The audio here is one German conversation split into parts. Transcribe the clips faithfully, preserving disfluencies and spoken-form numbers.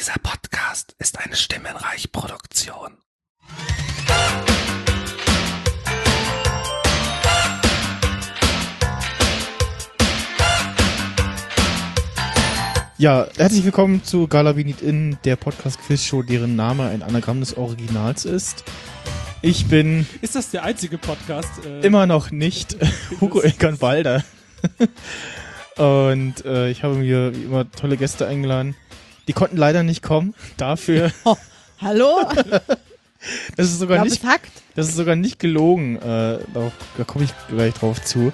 Dieser Podcast ist eine Stimmenreich-Produktion. Ja, herzlich willkommen zu Gala We Need In, der Podcast-Quiz-Show, deren Name ein Anagramm des Originals ist. Ich bin... Ist das der einzige Podcast? Äh, immer noch nicht Hugo Eckernwalder. Und äh, ich habe mir wie immer tolle Gäste eingeladen. Die konnten leider nicht kommen. Dafür... Oh, hallo? Das ist sogar Glaub, nicht... ist Fakt. Das ist sogar nicht gelogen. Äh, da da komme ich gleich drauf zu.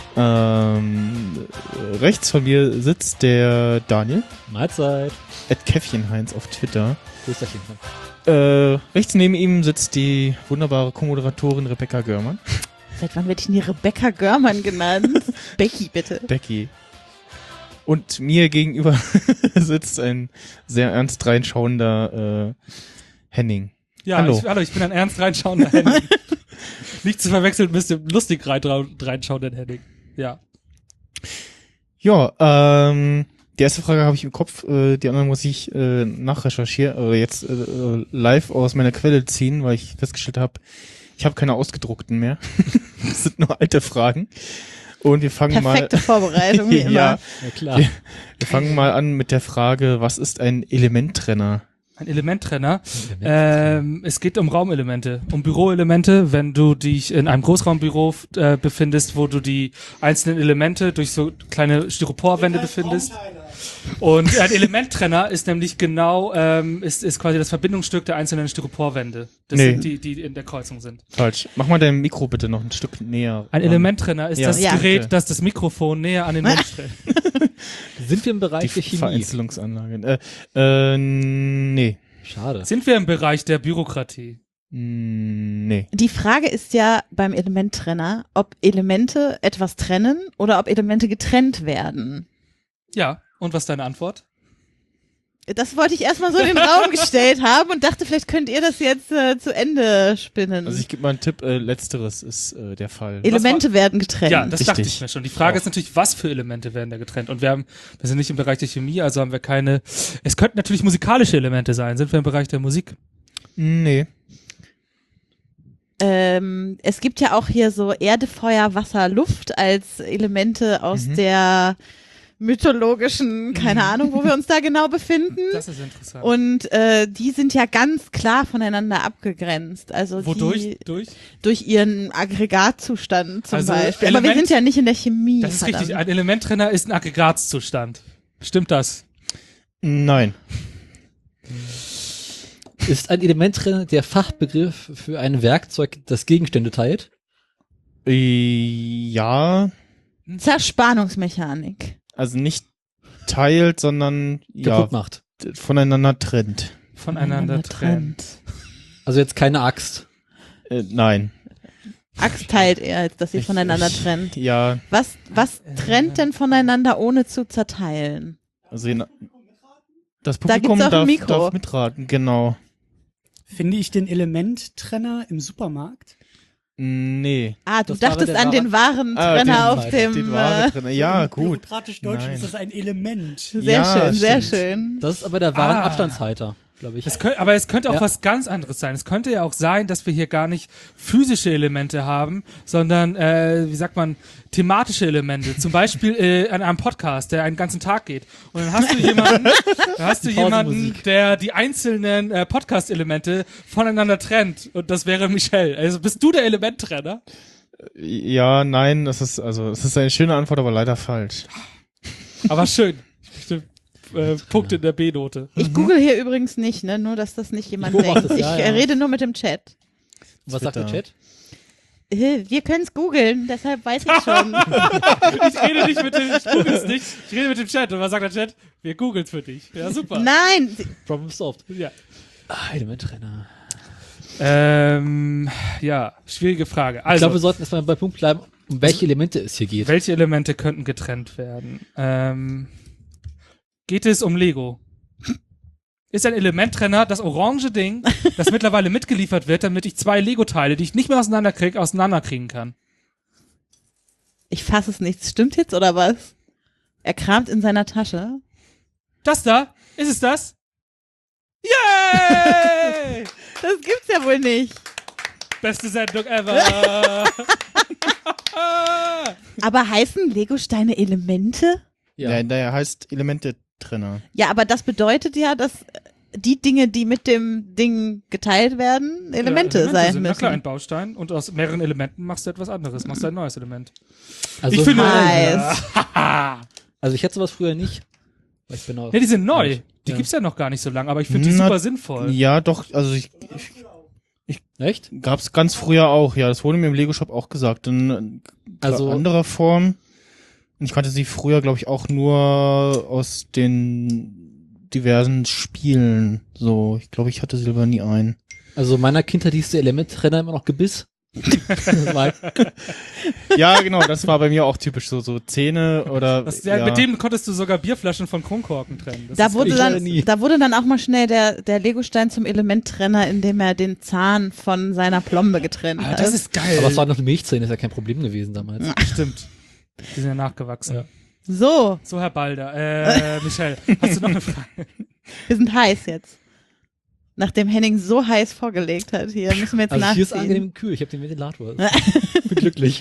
Ähm, rechts von mir sitzt der Daniel. Mahlzeit. At Käffchenheinz auf Twitter. Grüßerchen. Äh, rechts neben ihm sitzt die wunderbare Co-Moderatorin Rebecca Görmann. Seit wann werde ich denn hier Rebecca Görmann genannt? Becky, bitte. Becky. Und mir gegenüber sitzt ein sehr ernst reinschauender äh, Henning. ja, hallo. Ich, hallo, ich bin ein ernst reinschauender Henning. Nicht zu verwechseln mit dem lustig rein, reinschauenden Henning. Ja. Ja, ähm, die erste Frage habe ich im Kopf, äh, die andere muss ich äh, nachrecherchieren oder jetzt äh, live aus meiner Quelle ziehen, weil ich festgestellt habe, ich habe keine ausgedruckten mehr. Das sind nur alte Fragen. Und wir fangen Perfekte mal Vorbereitung, wie immer. ja, Ja, klar. wir, wir fangen mal an mit der Frage, was ist ein Elementtrenner? Ein Elementtrenner. Ähm, es geht um Raumelemente, um Büroelemente. Wenn du dich in einem Großraumbüro äh, befindest, wo du die einzelnen Elemente durch so kleine Styroporwände befindest. Und ein Elementtrenner ist nämlich genau, ähm, ist, ist quasi das Verbindungsstück der einzelnen Styroporwände, das Nee. sind die, die in der Kreuzung sind. Falsch. Mach mal dein Mikro bitte noch ein Stück näher. Ein ran. Elementtrenner ist Ja. das Ja. Gerät, Bitte. das das Mikrofon näher an den Mund stellt. Sind wir im Bereich Die der Chemie? Vereinzelungsanlage. Äh, äh, nee. Schade. Sind wir im Bereich der Bürokratie? Mm, Nee. Die Frage ist ja beim Elementtrenner, ob Elemente etwas trennen oder ob Elemente getrennt werden. Ja. Und was ist deine Antwort? Das wollte ich erstmal so in den Raum gestellt haben und dachte, vielleicht könnt ihr das jetzt äh, zu Ende spinnen. Also ich gebe mal einen Tipp, äh, letzteres ist äh, der Fall. Elemente werden getrennt. Ja, das dachte Richtig. ich mir schon. Die Frage Auch. ist natürlich, was für Elemente werden da getrennt? Und wir haben, wir sind nicht im Bereich der Chemie, also haben wir keine, es könnten natürlich musikalische Elemente sein. Sind wir im Bereich der Musik? Nee. Ähm, es gibt ja auch hier so Erde, Feuer, Wasser, Luft als Elemente aus Mhm. der mythologischen, keine Ahnung, wo wir uns da genau befinden. Das ist interessant. Und äh, die sind ja ganz klar voneinander abgegrenzt. Also Wodurch? die Durch? durch ihren Aggregatzustand zum Also Beispiel. Aber wir Element- sind ja nicht in der Chemie. Das ist verdammt. richtig. Ein Elementtrenner ist ein Aggregatzustand. Stimmt das? Nein. Ist ein Elementtrenner der Fachbegriff für ein Werkzeug, das Gegenstände teilt? Äh, ja, Zerspannungsmechanik. also nicht teilt, sondern ja, Kaputt macht. d- voneinander trennt. Voneinander trennt. Also jetzt keine Axt. Äh, nein. Axt teilt eher, als dass sie Ich- voneinander ich- trennt. Ja, Was, was trennt denn voneinander, ohne zu zerteilen? also je na- das Da Publikum gibt's auch ein darf, Mikro. darf mitraten, genau. Finde ich den Elementtrenner im Supermarkt? Nee. Ah, du Das war dachtest der an den wahren Ah, Trenner den- auf dem... Den wahre Äh, Trenner. Ja, Im gut. Bürokratisch Deutsch Nein. ist das ein Element. sehr Ja, schön, sehr stimmt. schön. Das ist aber der wahre Ah. Abstandshalter, glaube ich. Es könnte, aber es könnte auch Ja. was ganz anderes sein. Es könnte ja auch sein, dass wir hier gar nicht physische Elemente haben, sondern, äh, wie sagt man, thematische Elemente. Zum Beispiel äh, an einem Podcast, der einen ganzen Tag geht. Und dann hast du jemanden, dann hast du jemanden, Pausenmusik. der die einzelnen äh, Podcast-Elemente voneinander trennt. Und das wäre Michelle. Also bist du der Elementtrenner? Ja, nein, das ist, also, das ist eine schöne Antwort, aber leider falsch. Aber schön. Bestimmt, äh, Punkt in der B-Note. Ich google hier übrigens nicht, ne? Nur, dass das nicht jemand Ich beobachte denkt. es, ja, ich ja. äh, rede nur mit dem Chat. Was sagt der Twitter. Chat? Äh, Wir können es googeln, deshalb weiß ich schon. Ich rede nicht mit dem, ich google es nicht. Ich rede mit dem Chat. Und was sagt der Chat? Wir googeln es für dich. Ja, super. Nein, Problem solved. Ja. Ah, Elementtrenner. Ähm, ja, schwierige Frage. Ich Also, glaube, wir sollten erstmal bei Punkt bleiben, um welche Elemente es hier geht. welche Elemente könnten getrennt werden? Ähm, geht es um Lego? Ist ein Elementtrenner das orange Ding, das mittlerweile mitgeliefert wird, damit ich zwei Lego-Teile, die ich nicht mehr auseinanderkriege, auseinanderkriegen kann? Ich fasse es nicht. Stimmt jetzt oder was? Er kramt in seiner Tasche. Das da? Ist es das? Yay! Das gibt's ja wohl nicht. Beste Sendung ever. Aber heißen Legosteine Elemente? Ja. Ja, der heißt Elemente-Trenner. Ja, aber das bedeutet ja, dass die Dinge, die mit dem Ding geteilt werden, Elemente, ja, sein sind. müssen. Na klar, ein Baustein und aus mehreren Elementen machst du etwas anderes, machst du ein neues Element. Also, ich finde, Nice. also ich hätte sowas früher nicht. Weil ich bin auch, ja, die sind neu. Die Ja. gibt's ja noch gar nicht so lange, aber ich finde die Na, super sinnvoll. Ja, doch, also ich, ich Echt? gab's ganz früher auch, ja, das wurde mir im Lego-Shop auch gesagt, in Also- also, anderer Form. Und ich kannte sie früher, glaube ich, auch nur aus den diversen Spielen. So, ich glaube, ich hatte selber nie einen. Also in meiner Kindheit hieß der Elementtrenner immer noch Gebiss. Das war- Ja, genau, das war bei mir auch typisch, so, so Zähne oder, Das, ja, ja. Mit dem konntest du sogar Bierflaschen von Kronkorken trennen. Das Da ist wurde, ich dann, leider nie. da wurde dann auch mal schnell der, der Legostein zum Elementtrenner, indem er den Zahn von seiner Plombe getrennt ah, hat. das ist geil. Aber es waren noch Milchzähne, ist ja kein Problem gewesen damals. Stimmt. Die sind ja nachgewachsen. Ja. So, So, Herr Balder. Äh, Michelle, hast du noch eine Frage? wir sind heiß jetzt. Nachdem Henning so heiß vorgelegt hat, hier müssen wir jetzt Also hier ist nachziehen. angenehm kühl, ich habe den Ventilator. Bin glücklich.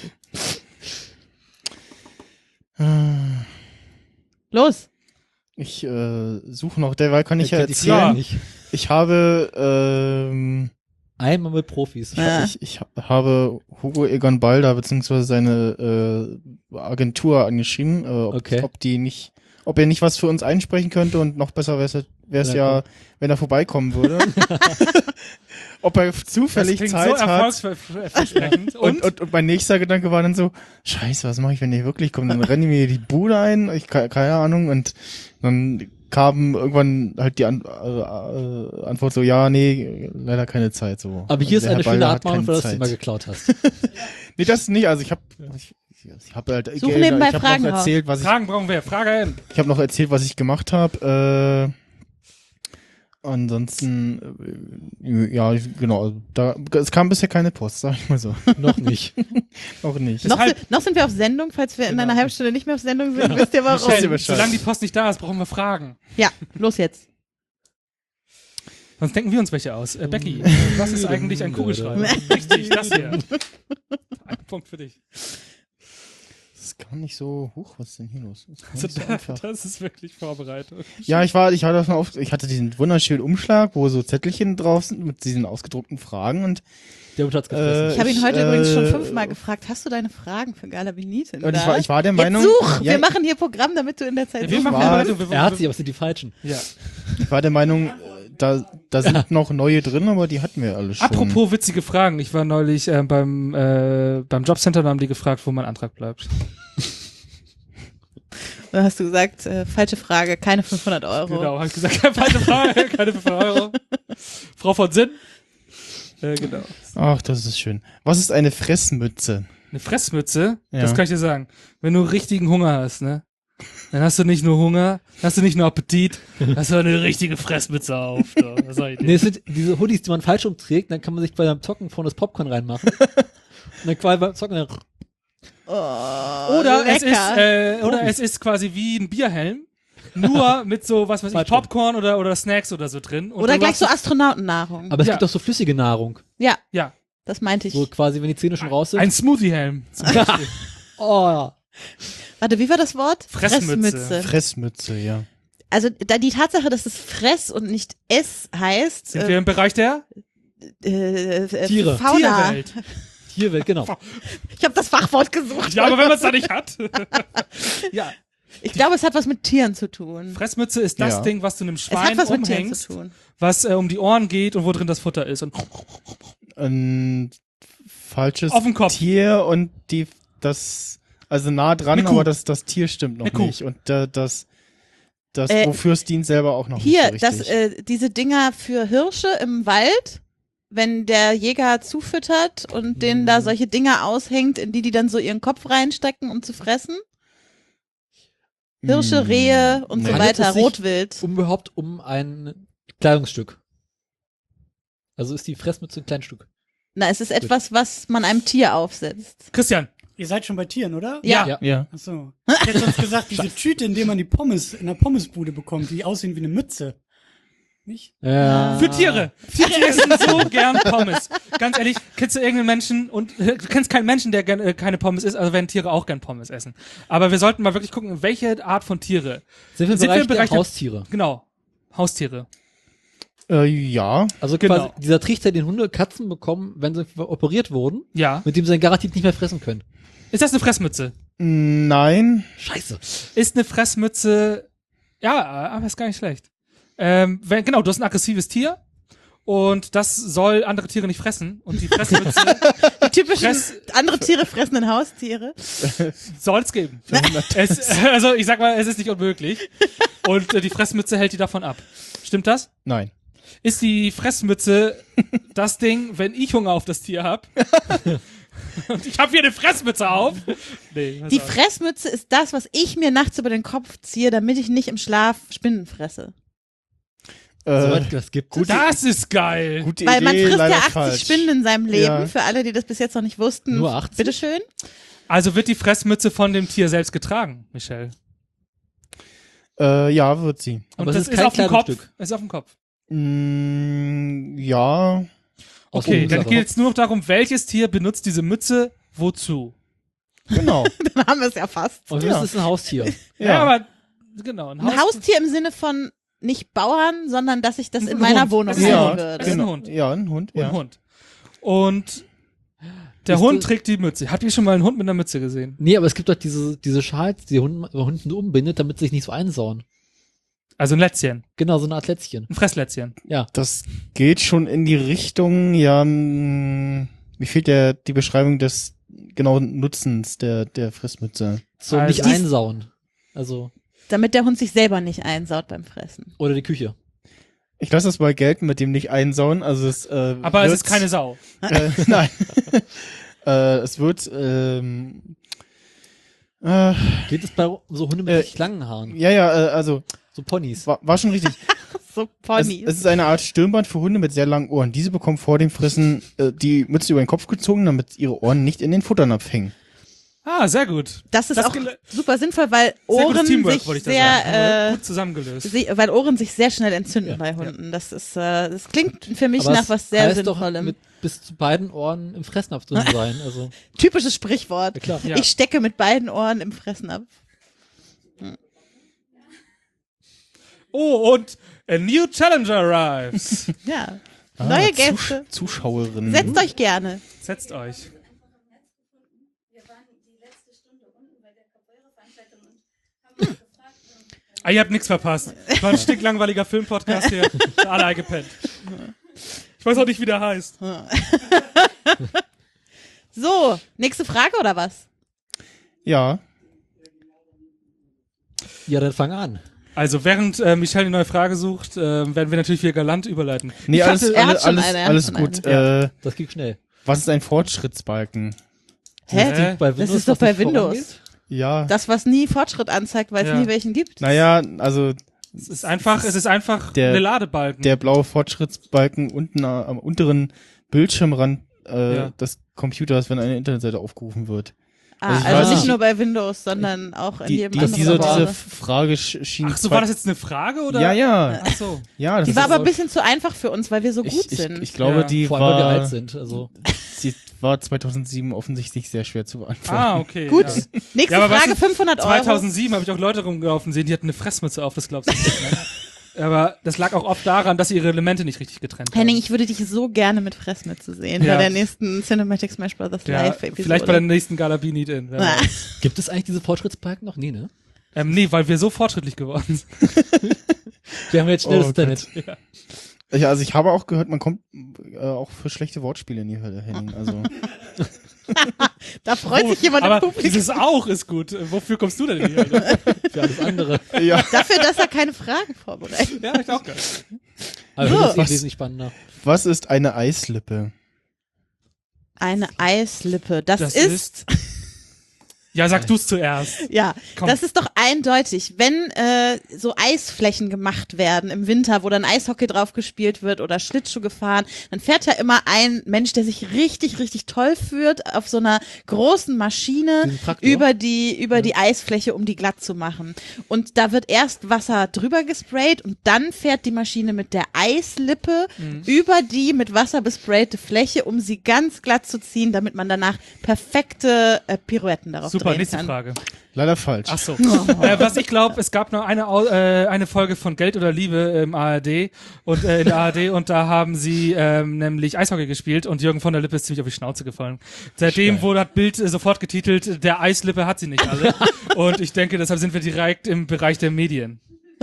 Los. Ich äh, suche noch, derweil kann ich ja kennt die erzählen. Fragen nicht. Ich habe, ähm, Einmal mit Profis. Ja. ich, ich habe Hugo Egon Balder beziehungsweise seine äh, Agentur angeschrieben, äh, ob, Okay. ob die nicht, ob er nicht was für uns einsprechen könnte und noch besser wäre es Ja, ja, wenn er vorbeikommen würde. Ob er zufällig das klingt Zeit so hat. erfolgsversprechend. Und, und, und mein nächster Gedanke war dann so, scheiße, was mache ich, wenn der wirklich kommt? Dann rennen die mir die Bude ein, ich ke- keine Ahnung, und dann kam irgendwann halt die An äh, äh, Antwort so, ja, nee, leider keine Zeit, so. Aber hier ist Der eine Herr schöne Balder hat Abmahnung, keine für das du Zeit. immer geklaut hast. Nee, das nicht, also ich habe ich, ich habe halt Such Geld, nebenbei ich habe Fragen noch raus. erzählt, was ich Fragen brauchen wir. Frage hin. ich habe noch erzählt, was ich gemacht habe. Äh, ansonsten, äh, ja, genau, also da es kam bisher keine Post, sag ich mal so. Noch nicht. Auch nicht. Noch, Deshalb- si- noch sind wir auf Sendung, falls wir in einer halben Stunde nicht mehr auf Sendung sind, wisst ihr warum. Michelle, Bescheid. Solange die Post nicht da ist, brauchen wir Fragen. Ja, los jetzt. Sonst denken wir uns welche aus. Äh, Becky, was ist eigentlich ein Kugelschreiber? Richtig, das hier. Ein Punkt für dich. Das ist gar nicht so hoch, was ist denn hier los? Das ist gar Also nicht so da, einfach. das ist wirklich Vorbereitung. Ja, ich war, ich hatte davon auf, ich hatte diesen wunderschönen Umschlag, wo so Zettelchen drauf sind mit diesen ausgedruckten Fragen und Der Hut hat's gefressen. Äh, Ich habe ihn Ich, heute äh, übrigens schon fünfmal gefragt. Hast du deine Fragen für Galabinitin? Und ich war, ich war der Meinung, Jetzt such! ja, Wir machen hier Programm, damit du in der Zeit Ja, wir suchen machen war- Vorbereitung. Wir, er hat sie, aber es sind die falschen. ja. ich war der Meinung, äh, da, da sind noch neue drin, aber die hatten wir alle schon. Apropos witzige Fragen. Ich war neulich äh, beim, äh, beim Jobcenter und haben die gefragt, wo mein Antrag bleibt. Da hast du gesagt, äh, falsche Frage, keine fünfhundert Euro. Genau, habe ich gesagt, keine falsche Frage, keine fünfhundert Euro. Frau von Sinn. Äh, genau. Ach, das ist schön. Was ist eine Fressmütze? Eine Fressmütze, Ja. das kann ich dir sagen. Wenn du richtigen Hunger hast, ne? Dann hast du nicht nur Hunger, hast du nicht nur Appetit, hast du eine richtige Fressmütze auf. Da. Das sag ich dir. Nee, es sind diese Hoodies, die man falsch umträgt, dann kann man sich bei beim Zocken vorne das Popcorn reinmachen. Und dann quasi beim Zocken dann Oh, Oder es ist, lecker. äh, oder es ist quasi wie ein Bierhelm, nur mit so, was weiß ich, Falsch. Popcorn oder, oder Snacks oder so drin. Und Oder du gleich machst- so Astronautennahrung. Aber es Ja. gibt doch so flüssige Nahrung. Ja, Ja, das meinte ich. So quasi, wenn die Zähne schon raus sind. ein Smoothie-Helm. Oh, Warte, wie war das Wort? Fressmütze. Fressmütze, ja. Also da die Tatsache, dass es Fress und nicht S heißt, Sind äh, wir im Bereich der äh, äh, Tiere. Fauna. Tierwelt. Tierwelt, genau. Ich habe das Fachwort gesucht. Ja, aber wenn man es da nicht hat. ja. Ich glaube, es hat was mit Tieren zu tun. Fressmütze ist das Ja. Ding, was du einem Es hat Schwein was mit Tieren umhängst, zu tun. was äh, um die Ohren geht und wo drin das Futter ist. Und Ein falsches Auf den Kopf. Tier und die, das, also nah dran, Eine Kuh. aber das, das Tier stimmt noch Eine Kuh. nicht. Und da, das, das, Äh, wofür es dient, selber auch noch Hier, nicht so das, richtig. äh, diese Dinger für Hirsche im Wald, wenn der Jäger zufüttert und denen Mhm. da solche Dinger aushängt, in die die dann so ihren Kopf reinstecken, um zu fressen. Hirsche, Hm, Rehe und so nee. Handelt weiter, es sich Rotwild. Um überhaupt um ein Kleidungsstück. Also ist die Fressmütze ein Kleinstück. Na, es ist etwas, was man einem Tier aufsetzt. Christian, Ihr seid schon bei Tieren, oder? Ja. Ja. Ja. Achso. Ich hätte sonst gesagt, diese Tüte, in der man die Pommes in der Pommesbude bekommt, die aussehen wie eine Mütze. Nicht? Ja. Für Tiere. Tiere essen so gern Pommes. Ganz ehrlich, kennst du irgendeinen Menschen und äh, du kennst keinen Menschen, der gern, äh, keine Pommes isst, also werden Tiere auch gern Pommes essen. Aber wir sollten mal wirklich gucken, welche Art von Tiere. Sind wir im Sind wir Bereich, im Bereich der der- Haustiere? Genau. Haustiere. Äh, ja. Also Genau. quasi dieser Trichter, den Hunde, Katzen bekommen, wenn sie operiert wurden, Ja. mit dem sie dann garantiert nicht mehr fressen können. Ist das eine Fressmütze? Nein. Scheiße. Ist eine Fressmütze, ja, aber ist gar nicht schlecht. Ähm, wenn, genau, du hast ein aggressives Tier und das soll andere Tiere nicht fressen und die Fressmütze Die typischen Fress- andere Tiere fressenden Haustiere. soll's geben. es, also ich sag mal, es ist nicht unmöglich und äh, die Fressmütze hält die davon ab. Stimmt das? Nein. Ist die Fressmütze das Ding, wenn ich Hunger auf das Tier hab? Und ich habe hier eine Fressmütze auf. Nee, pass Die auf. Fressmütze ist das, was ich mir nachts über den Kopf ziehe, damit ich nicht im Schlaf Spinnen fresse. Äh, Soweit das gibt es. Das ist geil. gute Weil man Idee, frisst leider ja achtzig falsch. Spinnen in seinem Leben. Ja. Für alle, die das bis jetzt noch nicht wussten. Nur achtzig? Bitteschön. Also wird die Fressmütze von dem Tier selbst getragen, Michelle. Äh, ja, wird sie. Aber Und es das ist ist kein auf dem Kopf. Kleidungsstück. Ist auf dem Kopf. Mm, ja. Aus Okay, Unglück dann aber. geht es nur noch darum, welches Tier benutzt diese Mütze wozu. Genau. Dann haben wir es ja fast. Und Ja. das ist ein Haustier. Ja, Ja. aber genau, ein, Ein Haustier im Sinne von nicht Bauern, sondern dass ich das Ein in meiner Hund. Wohnung Das ist ein ja, Hund. würde. Das ist ein genau. Hund. Ja, ein Hund. Und Ja. ein Hund. Und der Ist Hund das- trägt die Mütze. Habt ihr schon mal einen Hund mit einer Mütze gesehen? Nee, aber es gibt doch diese, diese Schals, die Hunden, Hunden umbindet, damit sie sich nicht so einsauen. Also ein Lätzchen, Genau, so eine Art Lätzchen. ein Fresslätzchen. Ja. Das geht schon in die Richtung, ja, mm, mir fehlt der, die Beschreibung des genauen Nutzens der, der Fressmütze. So Also nicht dies- einsauen. Also, Damit der Hund sich selber nicht einsaut beim Fressen. oder die Küche. Ich lasse das mal gelten mit dem nicht einsauen, also es, äh, Aber es wird- ist keine Sau. Äh, nein. äh, es wird, ähm, äh, Geht es bei so Hunde mit Äh, richtig langen Haaren? ja, ja, äh, also, So Ponys. war, war schon richtig. So Es, Ponys. es ist eine Art Stirnband für Hunde mit sehr langen Ohren. Diese bekommen vor dem Fressen äh, die Mütze über den Kopf gezogen, damit ihre Ohren nicht in den Futternapf hängen. Ah, sehr gut. Das ist das auch gele- super sinnvoll, weil Sehr Ohren gutes Teamwork, sich wollte ich da sehr, sagen. äh, Gut zusammengelöst. sie, weil Ohren sich sehr schnell entzünden Ja, bei Hunden. Das ist, äh, das klingt für mich Aber nach es was sehr heißt doch Sinnvollem. mit bis zu beiden Ohren im Fressnapf drin sein. Also, Typisches Sprichwort. ja klar. Ja. Ich stecke mit beiden Ohren im Fressnapf. Oh, und a new challenger arrives. Ja. Ah, Neue Zus- Gäste. Zuschauerinnen. Setzt euch gerne. Setzt euch. Ah, ihr habt nichts verpasst. War ein stinklangweiliger Filmpodcast hier. Alle eingepennt. Ich weiß auch nicht, wie der heißt. So, nächste Frage oder was? Ja. Ja, dann fang an. Also, während äh, Michelle die neue Frage sucht, äh, werden wir natürlich wieder galant überleiten. Nee, Ich alles, hatte- er hat alles, schon alles, eine, er hat alles schon gut. eine. Äh, Das geht schnell. was ist ein Fortschrittsbalken? Hä? Hä? Bei Das ist doch was bei nicht Windows. vorangeht? Ja. Das, was nie Fortschritt anzeigt, weil es Ja. nie welchen gibt. Naja, also Es ist einfach, es ist einfach Der- eine Ladebalken. der blaue Fortschrittsbalken unten äh, am unteren Bildschirmrand äh, Ja. des Computers, wenn eine Internetseite aufgerufen wird. Ah, Also ich also weiß nicht nicht- nur bei Windows, sondern auch in Die, jedem die, anderen diese, Browser. diese Frage sch- schien. Ach so, zwei- war das jetzt eine Frage oder? Ja, ja. Ach so. Ja, das Die ist war aber so- ein bisschen zu einfach für uns, weil wir so gut ich, ich, sind. ich glaube, Ja. die Vor allem, weil wir alt war, sind. Also, sie war zweitausendsieben offensichtlich sehr schwer zu beantworten. Ah, okay. Gut, Ja. nächste Ja, aber Frage, weißt du, fünfhundert Euro. zweitausendsieben habe ich auch Leute rumgelaufen sehen, die hatten eine Fressmütze auf, das glaubst du nicht. Ne? Aber das lag auch oft daran, dass sie ihre Elemente nicht richtig getrennt haben. Henning, ich würde dich so gerne mit Fressmütze sehen Ja. bei der nächsten Cinematic Smash Bros. ja, Live-Episode. vielleicht bei der nächsten Gala Be Need In. wer Ah. weiß. gibt es eigentlich diese Fortschrittsbalken noch? Nee, ne? Ähm, nee, weil wir so fortschrittlich geworden sind. Wir haben jetzt schnell Oh das Internet. Ja, also ich habe auch gehört, man kommt äh, auch für schlechte Wortspiele in die Hölle, Henning. Also Da freut sich jemand im Aber Publikum. dieses auch ist gut. Wofür kommst du denn in die Hölle? Für alles andere. ja. Dafür, dass er keine Fragen vorbereitet. Ja, ich auch geil. Aber So. das ist Was? wesentlich spannender. Was ist eine Eislippe? Eine Eislippe. Das, Das ist, Ja, sag du's zuerst. Ja, Komm. das ist doch eindeutig. Wenn äh, so Eisflächen gemacht werden im Winter, wo dann Eishockey drauf gespielt wird oder Schlittschuh gefahren, dann fährt ja immer ein Mensch, der sich richtig, richtig toll führt, auf so einer großen Maschine Diesen Traktor. über die über die Eisfläche, um die glatt zu machen. Und da wird erst Wasser drüber gesprayt und dann fährt die Maschine mit der Eislippe Mhm. über die mit Wasser besprayte Fläche, um sie ganz glatt zu ziehen, damit man danach perfekte äh, Pirouetten darauf Super, drehen nächste kann. Frage. Leider falsch. Ach so. äh, was ich glaube, es gab noch eine Au- äh, eine Folge von Geld oder Liebe im A R D und äh, in der A R D und da haben sie ähm, nämlich Eishockey gespielt und Jürgen von der Lippe ist ziemlich auf die Schnauze gefallen. Seitdem Steil. wurde das Bild äh, sofort getitelt, der Eislippe hat sie nicht alle. Und ich denke, deshalb sind wir direkt im Bereich der Medien.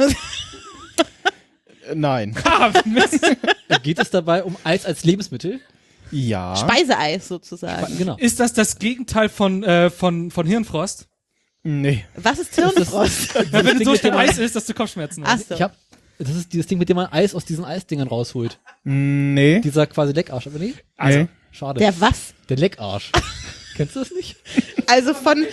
Äh, Nein. Ah, Mist. Geht es dabei um Eis als Lebensmittel? Ja. Speiseeis sozusagen. Genau. Ist das das Gegenteil von äh, von von Hirnfrost? Nee. Was ist Hirnfrost? Na, wenn du Ding, so mit schnell dem man- Eis isst, dass du Kopfschmerzen Ach hast. so. Ich hab, das ist dieses Ding, mit dem man Eis aus diesen Eisdingern rausholt. Nee. Dieser quasi Leckarsch, aber nee? Also, Nee. Schade. Der was? Der Leckarsch. Kennst du das nicht? Also von,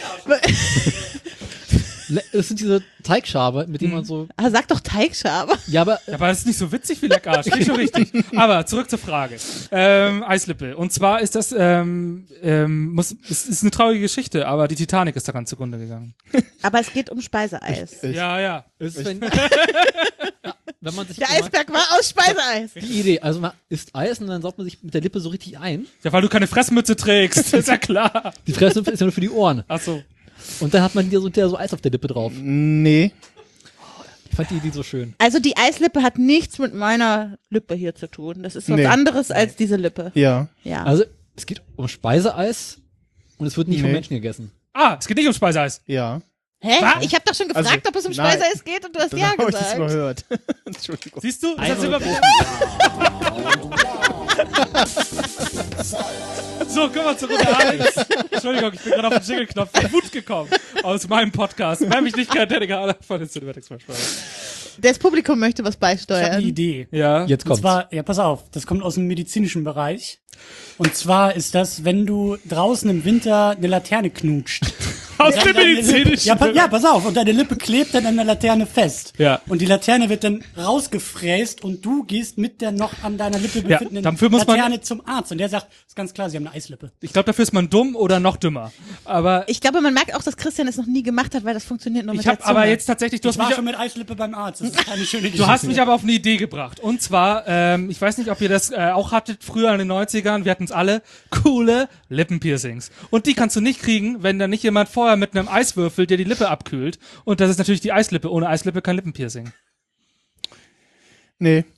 Le das sind diese Teigschabe, mit denen man so, ah, sag doch Teigschabe. ja, aber Ja, aber das ist nicht so witzig wie Leckarsch, nicht so richtig. Aber zurück zur Frage. Ähm, Eislippe. Und zwar ist das, ähm, ähm, muss, es ist eine traurige Geschichte, aber die Titanic ist daran zugrunde gegangen. Aber es geht um Speiseeis. Ich- Ja, ja. es ist, wenn, ja, wenn man sich Der immer- Eisberg war aus Speiseeis. die Idee, also man isst Eis und dann saugt man sich mit der Lippe so richtig ein. Ja, weil du keine Fressmütze trägst, ist ja klar. Die Fresse ist ja nur für die Ohren. Ach so. Und dann hat man hier so, der so Eis auf der Lippe drauf. Nee. Ich fand die Idee so schön. Also die Eislippe hat nichts mit meiner Lippe hier zu tun. Das ist was Nee. anderes als diese Lippe. Ja. Ja. Also, es geht um Speiseeis und es wird nicht von Nee. Menschen gegessen. Ah, es geht nicht um Speiseeis. Ja. Hä? Was? Ich habe doch schon gefragt, Also, ob es um nein. Speiseeis geht und du hast Dann ja habe ich das gesagt. überhört. Entschuldigung. Siehst du? Das hat immer So, kommen wir zur Runde eins. Entschuldigung, ich bin gerade auf den Jingle-Knopf von Wut gekommen aus meinem Podcast. Wer mich nicht kennt, hätte gerade von den Cinematics versprochen. Das Publikum möchte was Ich habe eine beisteuern. Idee. Ja. Jetzt Und kommt's. zwar, ja, pass auf, das kommt aus dem medizinischen Bereich. Und zwar ist das, wenn du draußen im Winter eine Laterne knutscht. Aus Ja, dem deine medizinischen. Lippe- Ja, pa ja, pass auf. Und deine Lippe klebt dann an der Laterne fest. Ja. Und die Laterne wird dann rausgefräst und du gehst mit der noch an deiner Lippe Ja, befindenden dafür muss man- Laterne zum Arzt. Und der sagt, ist ganz klar, sie haben eine Eislippe. Ich glaube, dafür ist man dumm oder noch dümmer. Aber Ich glaube, man merkt auch, dass Christian es noch nie gemacht hat, weil das funktioniert nur mit ich habe der Zunge. aber jetzt tatsächlich, du Ich hast war mich schon mit Eislippe beim Arzt. Das ist keine schöne Geschichte. Du hast mich aber auf eine Idee gebracht. Und zwar, ähm, ich weiß nicht, ob ihr das äh, auch hattet früher in den neunzigern, wir hatten es alle, coole Lippenpiercings. Und die kannst du nicht kriegen, wenn da nicht jemand vorher mit einem Eiswürfel dir die Lippe abkühlt. Und das ist natürlich die Eislippe. Ohne Eislippe kein Lippenpiercing. Nee.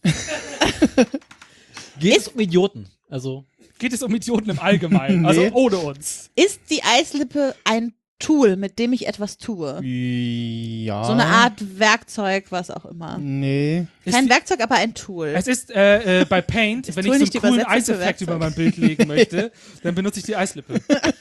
Geht es um Idioten? Also, Geht es um Idioten im Allgemeinen, also Nee. ohne uns. Ist die Eislippe ein Tool, mit dem ich etwas tue? Ja. So eine Art Werkzeug, was auch immer. Nee. Kein die- Werkzeug, aber ein Tool. Es ist äh, äh, bei Paint, wenn Tool ich nicht so die einen coolen Übersetzung für Eiseffekt Werkzeug? über mein Bild legen möchte, dann benutze ich die Eislippe.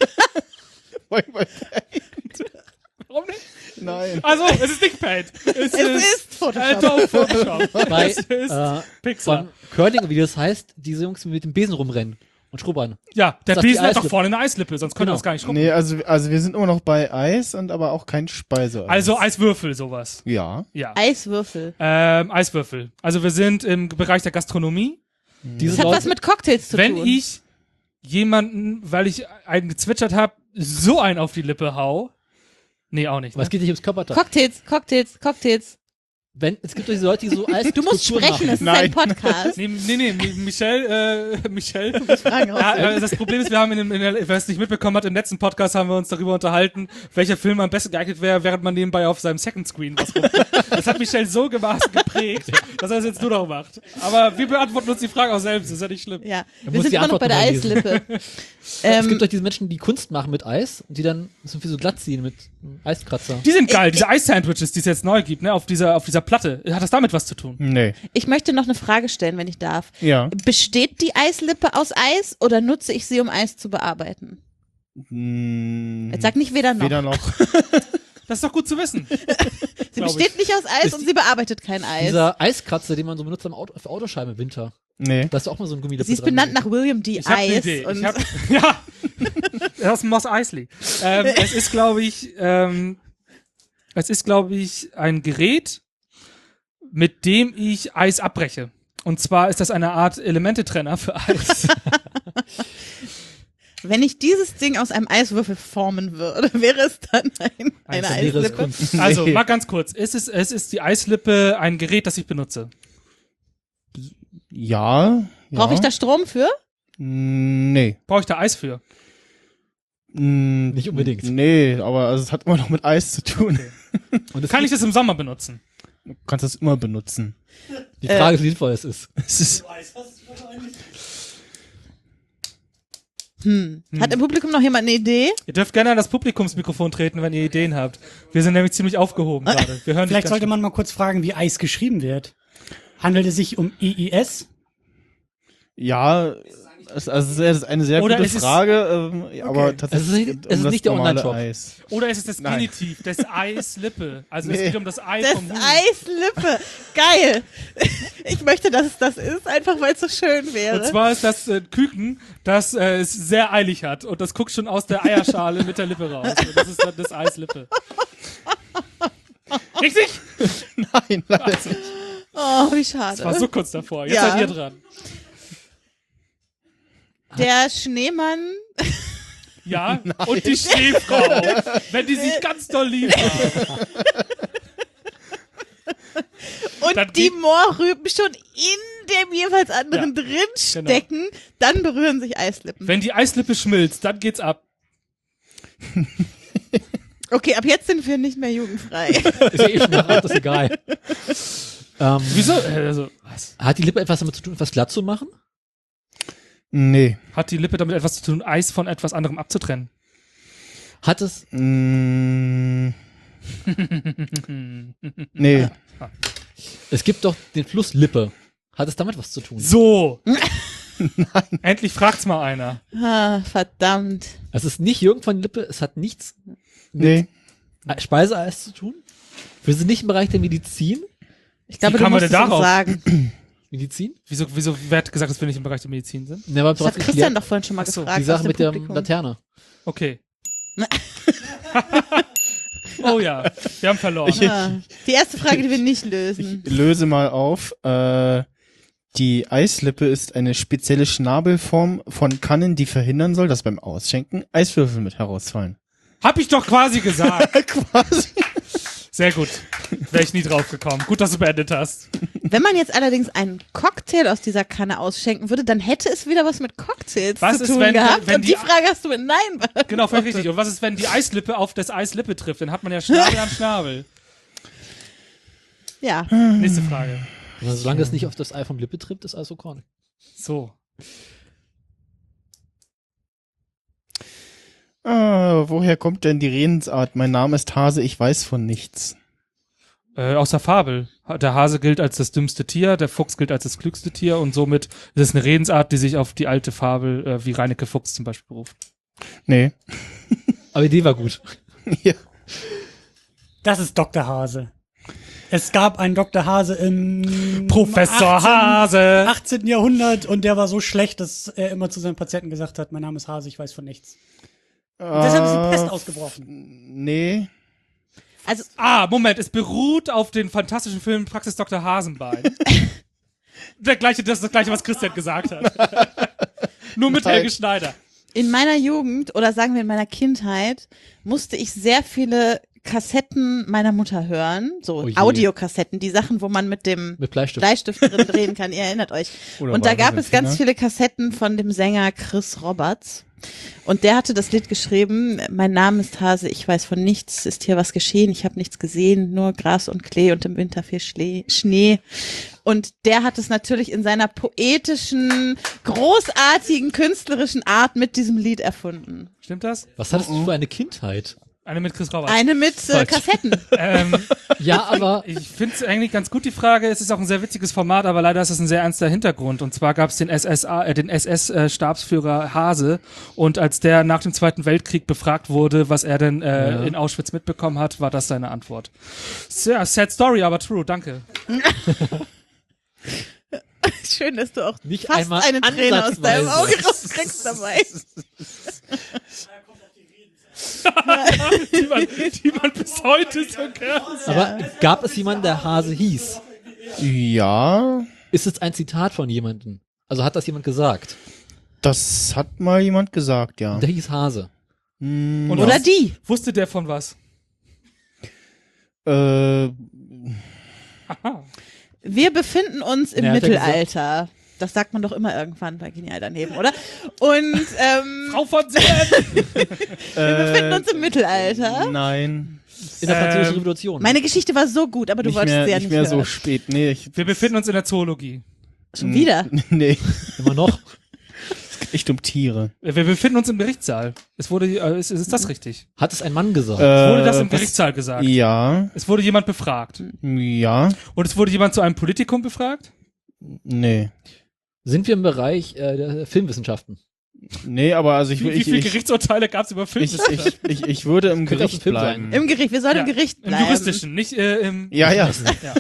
Warum nicht? Nein. Also, es ist nicht Paint. Es, Es ist Photoshop. Adobe Photoshop. bei Es ist äh, Pixar. von Curling, wie das heißt, diese Jungs mit dem Besen rumrennen und schrubbern. Ja, der Das ist die Besen hat doch Eislippe. vorne eine Eislippe, sonst könnte Genau. er das gar nicht schrubben. Nee, also, also wir sind immer noch bei Eis und aber auch kein Speiseeis. Also Eiswürfel, sowas. Ja. Ja. Eiswürfel. Ähm, Eiswürfel. Also wir sind im Bereich der Gastronomie. Diese Das hat Leute, was mit Cocktails zu Wenn tun. ich jemanden, weil ich einen gezwitschert habe, so einen auf die Lippe hau. Nee, auch nicht. aber es Ne? geht nicht ums Körperteil. Cocktails, Cocktails, Cocktails. Wenn, es gibt doch diese Leute, die so Eis Du musst sprechen, es ist Nein. ein Podcast. Nee, nee, nee, Mi- Michelle, äh, Michelle. Fragen Ja, raus. äh, das Problem ist, wir haben in, dem- in der, wer es nicht mitbekommen hat, im letzten Podcast haben wir uns darüber unterhalten, welcher Film am besten geeignet wäre, während man nebenbei auf seinem Second Screen was rum. Das hat Michelle so gemaßen geprägt, dass er es jetzt nur noch macht. Aber wir beantworten uns die Frage auch selbst, ist ja nicht schlimm. Ja, Man wir muss sind die immer noch bei der Antwort nochmal Eislippe. Es ähm, gibt doch diese Menschen, die Kunst machen mit Eis und die dann so viel so glatt ziehen mit einem Eiskratzer. Die sind geil, diese Eis-Sandwiches, die es jetzt neu gibt, ne, auf dieser, auf dieser Platte. Hat das damit was zu tun? Nee. ich möchte noch eine Frage stellen, wenn ich darf. Ja. Besteht die Eislippe aus Eis oder nutze ich sie, um Eis zu bearbeiten? Hm, Jetzt sag nicht weder noch. weder noch. Das ist doch gut zu wissen. sie glaub besteht nicht aus Eis Ist und sie bearbeitet kein Eis. Dieser Eiskratzer, den man so benutzt am Auto, auf Autoscheiben im Winter. Nee. Da ist auch mal so ein Gummi Sie ist benannt nach William D. Ich habe eine Ice. Idee. Und Ich hab, ja, aus dem Moss Eisley. Ähm, es ist, glaube ich, ähm, es ist, glaube ich, ein Gerät, mit dem ich Eis abbreche. Und zwar ist das eine Art Elementetrenner für Eis. wenn ich dieses Ding aus einem Eiswürfel formen würde, wäre es dann ein, eine Also wäre es Eislippe? Kunst. Also, Nee. mal ganz kurz. Es ist, es ist die Eislippe ein Gerät, das ich benutze. Ja. Brauche ja. ich da Strom für? Nee. Brauche ich da Eis für? Mm, Nicht unbedingt. Nee, aber also es hat immer noch mit Eis zu tun. Und es Kann ich gibt- das im Sommer benutzen? Du kannst das immer benutzen. Die Frage ist, wie sinnvoll es ist. Es ist, Hm. Hat im Publikum noch jemand eine Idee? Ihr dürft gerne an das Publikumsmikrofon treten, wenn ihr Ideen habt. Wir sind nämlich ziemlich aufgehoben gerade. Wir hören dich Vielleicht ganz sollte man mal kurz fragen, wie Eis geschrieben wird. Handelt es sich um E I S? ja, es, also es ist eine sehr Oder gute es ist- Frage, ähm, aber Okay. tatsächlich Es ist nicht- geht es ist das nicht der normale Online-Shop. Eis. Oder ist es das Nein. Genitiv des Eislippe? Also es Nee. geht um das Ei Das vom Huhn. Eislippe. Geil. Ich möchte, dass es das ist, einfach weil es so schön wäre. Und zwar ist das äh, Küken, das äh, es sehr eilig hat und das guckt schon aus der Eierschale mit der Lippe raus. Und das ist dann das Eislippe. Richtig? Nein, leider nicht. oh, wie schade. Das war so kurz davor. Jetzt Ja. seid ihr dran. Der Schneemann Ja, und die Schneefrau, wenn die sich ganz doll lieben. und Dann die geht- Mohrrüben schon in dem jeweils anderen Ja, drin stecken, dann berühren sich Eislippen. Wenn die Eislippe schmilzt, dann geht's ab. Okay, ab jetzt sind wir nicht mehr jugendfrei. Ist ja eh schon verraten, ist egal. Ähm, Wieso? Äh, Also, was? Hat die Lippe etwas damit zu tun, etwas glatt zu machen? Nee. Hat die Lippe damit etwas zu tun, Eis von etwas anderem abzutrennen? Hat es, Mm, nee. es gibt doch den Fluss Lippe. Hat es damit was zu tun? So. Endlich fragt's mal einer. ah, verdammt. Es ist nicht irgendwann Lippe, es hat nichts Nee. mit Speiseeis zu tun. Wir sind nicht im Bereich der Medizin. Ich glaube, du kam man musst denn es uns darauf? sagen. Medizin? Wieso, wieso, wer hat gesagt, dass wir nicht im Bereich der Medizin sind? Ne, aber Das hat Christian doch vorhin schon mal Ach so, gefragt. die Sache aus dem mit der Publikum. Laterne. Okay. Oh ja, wir haben verloren. Ah, die erste Frage, die wir nicht lösen. Ich löse mal auf. Äh, die Eislippe ist eine spezielle Schnabelform von Kannen, die verhindern soll, dass beim Ausschenken Eiswürfel mit herausfallen. Hab ich doch quasi gesagt. Quasi. Sehr gut. Wäre ich nie drauf gekommen. Gut, dass du beendet hast. Wenn man jetzt allerdings einen Cocktail aus dieser Kanne ausschenken würde, dann hätte es wieder was mit Cocktails Was zu ist, tun wenn- gehabt. wenn und die- die Frage hast du mit Nein beantwortet. Genau, völlig richtig. Und was ist, wenn die Eislippe auf das Eislippe trifft? Dann hat man ja Schnabel an Schnabel. Ja. Nächste Frage. Also, solange es nicht auf das Ei vom Lippe trifft, ist alles okay. So. Ah, woher kommt denn die Redensart? Mein Name ist Hase, ich weiß von nichts. Äh, aus der Fabel. Der Hase gilt als das dümmste Tier, der Fuchs gilt als das klügste Tier und somit ist es eine Redensart, die sich auf die alte Fabel, äh, wie Reineke Fuchs zum Beispiel beruft. Nee. Aber die Idee war gut. Ja. Das ist Doktor Hase. Es gab einen Doktor Hase im Professor achtzehnten Hase! achtzehnten Jahrhundert und der war so schlecht, dass er immer zu seinen Patienten gesagt hat, mein Name ist Hase, ich weiß von nichts. Und deshalb ist die Pest ausgebrochen. Nee. Also, Ah, Moment, es beruht auf den fantastischen Film Praxis Doktor Hasenbein. Der gleiche, das ist das gleiche, was Christian gesagt hat. Nur mit Nein. Helge Schneider. in meiner Jugend oder sagen wir in meiner Kindheit musste ich sehr viele Kassetten meiner Mutter hören, so Oh je. Audiokassetten, die Sachen, wo man mit dem Mit Bleistift. Bleistift drin drehen kann, ihr erinnert euch. Oder Und da war gab das es ganz Finger? viele Kassetten von dem Sänger Chris Roberts. Und der hatte das Lied geschrieben, mein Name ist Hase, ich weiß von nichts, ist hier was geschehen, ich habe nichts gesehen, nur Gras und Klee und im Winter viel Schlee, Schnee. Und der hat es natürlich in seiner poetischen, großartigen, künstlerischen Art mit diesem Lied erfunden. Stimmt das? Was hattest du für eine Kindheit? Eine mit Chris Roberts. Eine mit äh, Falsch. Kassetten. ähm, Ja, aber ich finde es eigentlich ganz gut, die Frage. Es ist auch ein sehr witziges Format, aber leider ist es ein sehr ernster Hintergrund. Und zwar gab es den S S A, äh, den S S-Stabsführer Hase. Und als der nach dem Zweiten Weltkrieg befragt wurde, was er denn äh, Ja. in Auschwitz mitbekommen hat, war das seine Antwort. Sehr sad story, aber true. Danke. Ich schön, dass du auch Nicht fast einmal eine Träne aus deinem ansatzweise. Auge rauskriegst dabei. die, man, die man bis heute so kennt. Aber gab es jemanden, der Hase hieß? Ja, Ist es ein Zitat von jemandem? Also hat das jemand gesagt? das hat mal jemand gesagt, ja. Der hieß Hase. Hm, Und Oder was- die. Wusste der von was? äh, Aha. Wir befinden uns im Ja, hat er Mittelalter. Das sagt man doch immer irgendwann bei Genial daneben, oder? Und ähm, Frau von Sehen! wir befinden uns im Mittelalter. nein. In der Französischen Ähm, Revolution. Meine Geschichte war so gut, aber du nicht wolltest mehr, sie ja nicht nicht mehr so hören. spät. Nee, ich, Wir befinden uns in der Zoologie. Schon wieder. nee, Immer noch. echt um Tiere. Wir befinden uns im Gerichtssaal. Es wurde, äh, ist, ist das richtig? Hat es ein Mann gesagt? Äh, Wurde das im was- Gerichtssaal gesagt? Ja, Es wurde jemand befragt. ja, Und es wurde jemand zu einem Politikum befragt? nee. Sind wir im Bereich äh, der Filmwissenschaften? Nee, aber also ich, Wie, wie ich, viele ich, Gerichtsurteile gab es über ich, Filme? ich, ich, ich würde im Könnte auch ein Gericht Film bleiben. sein. Im Gericht. Wir sollen im Gericht Im bleiben. juristischen, nicht äh, im... Ja, ja. ja.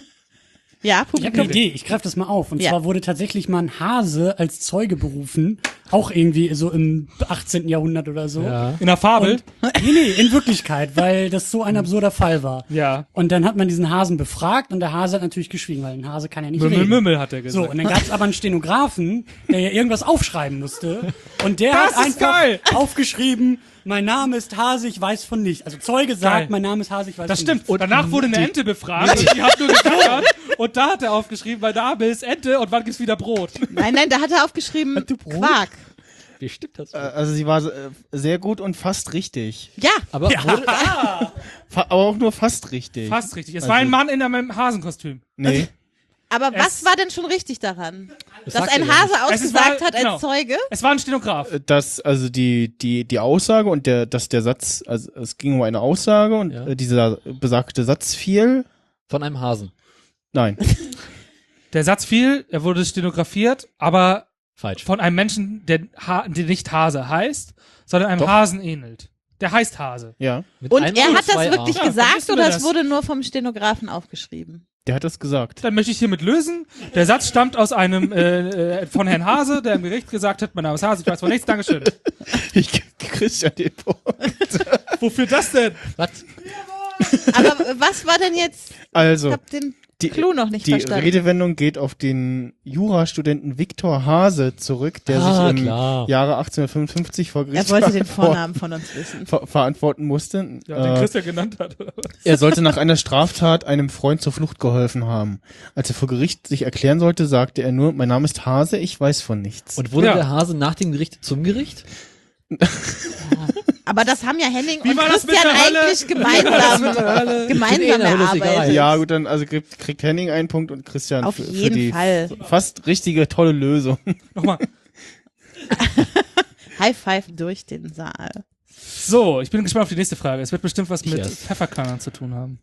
Ja, Ich habe Publikum. eine Idee, ich greife das mal auf. Und Ja. zwar wurde tatsächlich mal ein Hase als Zeuge berufen, auch irgendwie so im achtzehnten Jahrhundert oder so. Ja. In der Fabel? Und, nee, nee, in Wirklichkeit, weil das so ein absurder Fall war. Ja. Und dann hat man diesen Hasen befragt und der Hase hat natürlich geschwiegen, weil ein Hase kann ja nicht Mümmel, reden. Mümmel, hat er So, gesagt. und dann gab es aber einen Stenografen, der ja irgendwas aufschreiben musste. Und der Das hat ist einfach geil. aufgeschrieben, mein Name ist Hase, ich weiß von nichts. Also Zeuge sagt, Geil. mein Name ist Hase, ich weiß Das von stimmt. nichts. Und danach wurde eine Ente befragt und die hat nur gegackert. Und da hat er aufgeschrieben, mein Name ist Ente und wann gibt's wieder Brot? Nein, nein, da hat er aufgeschrieben Quark. Wie stimmt das? Äh, Also sie war äh, sehr gut und fast richtig. Ja, Aber wurde, Fa aber auch nur fast richtig. Fast richtig. Es Also- war ein Mann in einem Hasenkostüm. Nee. aber was Es- war denn schon richtig daran? Dass sagt ein er ja Hase Es ist ausgesagt wahr- hat genau. als Zeuge? Es war ein Stenograf. Dass also die die die Aussage und der dass der Satz, also es ging um eine Aussage und Ja. äh, dieser besagte Satz fiel. von einem Hasen. Nein. Der Satz fiel, er wurde stenografiert, aber Falsch. von einem Menschen, der, ha der nicht Hase heißt, sondern einem Doch. Hasen ähnelt. Der heißt Hase. Ja, Mit Und einem er oder hat das zwei wirklich A. Ja, gesagt wissen wir oder das. es wurde nur vom Stenografen aufgeschrieben? der hat das gesagt. Dann möchte ich hiermit lösen. Der Satz stammt aus einem äh, äh, von Herrn Hase, der im Gericht gesagt hat, mein Name ist Hase, ich weiß von nichts, Dankeschön. Ich gebe Christian den Punkt. Wofür das denn? Was? Aber was war denn jetzt? Ich Also hab den die, Clou noch nicht die verstanden. Redewendung geht auf den Jurastudenten Viktor Hase zurück, der Ah, sich im klar. Jahre achtzehnhundertfünfundfünfzig vor Gericht Er wollte den ver Vornamen von uns wissen. ver verantworten musste. Ja, den Äh, Christian genannt hat. Oder was? Er sollte nach einer Straftat einem Freund zur Flucht geholfen haben. Als er vor Gericht sich erklären sollte, sagte er nur, mein Name ist Hase, ich weiß von nichts. Und wurde Ja. der Hase nach dem Gericht zum Gericht? Aber das haben ja Henning Wie und war das mit Christian der Hölle? eigentlich gemeinsam, In der gemeinsam Hölle ist egal. erarbeitet. ja, gut, dann also kriegt, kriegt Henning einen Punkt und Christian Auf für, für jeden die Fall. fast richtige, tolle Lösung. Nochmal. High Five durch den Saal. So, ich bin gespannt auf die nächste Frage. Es wird bestimmt was Ich mit erst. Pfefferkörnern zu tun haben.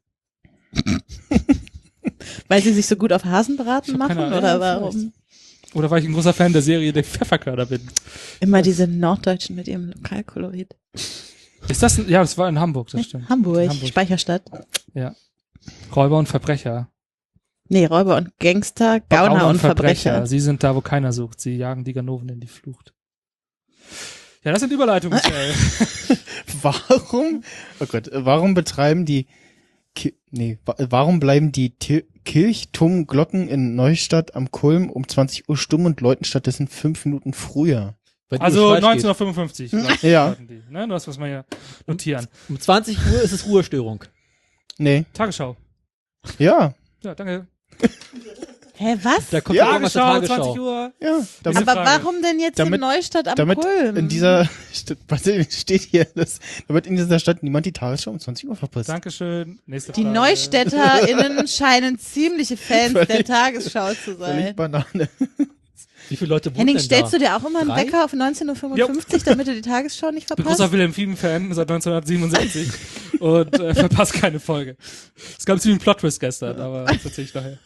Weil sie sich so gut auf Hasenbraten Ich hab keine machen Ahnung, oder ja, warum? Oder weil ich ein großer Fan der Serie der Pfefferkörner bin. Immer diese Norddeutschen mit ihrem Lokalkolorit. Ist das ein, ja, das war in Hamburg, das stimmt. Hamburg, Hamburg. Speicherstadt. Ja. Räuber und Verbrecher. Nee, Räuber und Gangster, Gauner und Verbrecher. Sie sind da, wo keiner sucht. Sie jagen die Ganoven in die Flucht. Ja, das sind Überleitungen, Michael. Warum, oh Gott, äh, warum betreiben die, Ki nee, wa warum bleiben die Ti Kirchturmglocken in Neustadt am Kulm um zwanzig Uhr stumm und läuten stattdessen fünf Minuten früher? Weil die Also Uhr falsch geht. neunzehnhundertfünfundfünfzig. glaub ich, Ja. hatten die, ne? Das muss man ja notieren. Um zwanzig Uhr ist es Ruhestörung. Nee, Tagesschau. ja, Ja, danke. Hä, was? Da kommt Ja, irgendwas zur Tagesschau, Tagesschau. zwanzig Uhr. ja, damit, Diese Aber Frage. warum denn jetzt Damit- in Neustadt am damit Kulm? in dieser, St- was steht hier, das, damit in dieser Stadt niemand die Tagesschau um zwanzig Uhr verpasst. Dankeschön. Nächste Die Frage. NeustadterInnen scheinen ziemliche Fans der Völlig- Tagesschau zu Völlig sein. Banane. Wie viele Leute wohnen Henning, denn stellst da? du dir auch immer einen Drei? Wecker auf neunzehn Uhr fünfundfünfzig, damit du die Tagesschau nicht Ich bin verpasst? großer Wilhelm Fieben-Fan seit neunzehnhundertsiebenundsiebzig und äh, verpasst keine Folge. Es gab ziemlich einen Plot-Twist gestern, aber das erzähl ich nachher.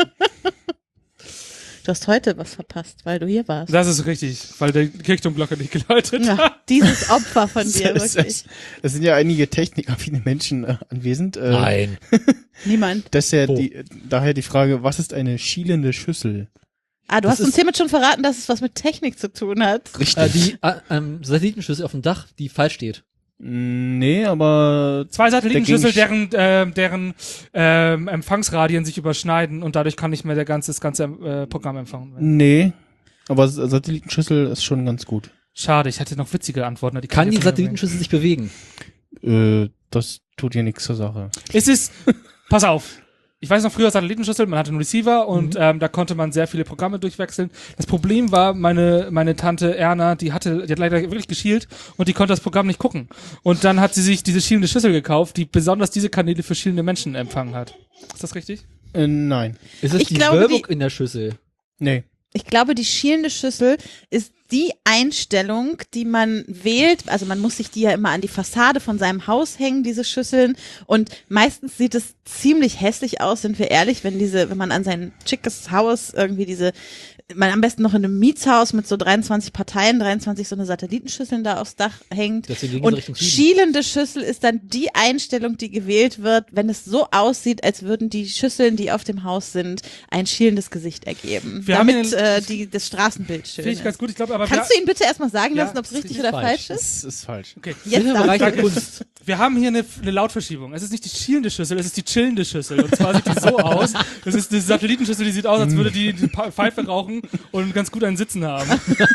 Du hast heute was verpasst, weil du hier warst. Das ist richtig, weil der Kirchturmglocke nicht geläutet hat. Ja, dieses Opfer von dir, Es, wirklich. es, es sind ja einige technikaffine Menschen äh, anwesend. Äh, Nein. Niemand. Das ist ja Wo? die, daher die Frage, was ist eine schielende Schüssel? Ah, du Das hast uns ist- hiermit schon verraten, dass es was mit Technik zu tun hat. Richtig. Äh, die äh, ähm, Satellitenschüssel auf dem Dach, die falsch steht. Nee, aber Zwei Satellitenschüssel, Der deren, äh, deren ähm, Empfangsradien sich überschneiden und dadurch kann nicht mehr der ganze, das ganze äh, Programm empfangen werden. nee, aber S- Satellitenschüssel ist schon ganz gut. Schade, ich hätte noch witzige Antworten. Die Kann ich die jetzt nicht Satellitenschüssel sich bewegen? Äh, das tut ja nichts zur Sache. erwähnen. Es ist, pass auf. Ich weiß noch früher Satellitenschüssel, man hatte einen Receiver und ähm, da konnte man sehr viele Programme durchwechseln. Das Problem war, meine meine Tante Erna, die hatte, die hat leider wirklich geschielt und die konnte das Programm nicht gucken. Und dann hat sie sich diese schielende Schüssel gekauft, die besonders diese Kanäle für schielende Menschen empfangen hat. Ist das richtig? Äh, nein. Ist es Ich die glaube, Wölbung die- in der Schüssel? Nee. Ich glaube, die schielende Schüssel ist die Einstellung, die man wählt. Also man muss sich die ja immer an die Fassade von seinem Haus hängen, diese Schüsseln. Und meistens sieht es ziemlich hässlich aus, sind wir ehrlich, wenn diese, wenn man an sein schickes Haus irgendwie diese, man am besten noch in einem Mietshaus mit so dreiundzwanzig Parteien, dreiundzwanzig so eine Satellitenschüsseln da aufs Dach hängt. Deswegen gehen sie Und Richtung Süden. schielende Schüssel ist dann die Einstellung, die gewählt wird, wenn es so aussieht, als würden die Schüsseln, die auf dem Haus sind, ein schielendes Gesicht ergeben. Wir haben damit hier äh, die, das Straßenbild schön Finde ich ist. ganz gut. Ich glaube, aber Kannst wir, du ihn bitte erstmal sagen Ja, lassen, ob es das ist richtig richtig oder falsch. falsch ist? Das ist falsch. okay. Jetzt Im Bereich der danke. Kunst. Wir haben hier eine, eine Lautverschiebung. Es ist nicht die schielende Schüssel, es ist die chillende Schüssel. Und zwar sieht die so aus. Das ist eine Satellitenschüssel, die sieht aus, als würde die, die Pa- Pfeife rauchen und ganz gut einen Sitzen haben.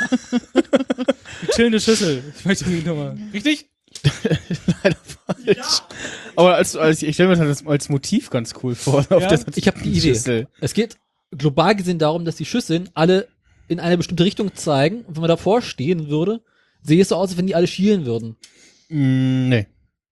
Die chillende Schüssel. Ich möchte die nochmal. Richtig? Leider falsch. Aber als, als ich stelle mir das als Motiv ganz cool vor. Auf Ja, der Ich habe die Idee. Schüssel. Es geht global gesehen darum, dass die Schüsseln alle in eine bestimmte Richtung zeigen. Und wenn man davor stehen würde, sehe es so aus, als wenn die alle schielen würden. Mm, nee.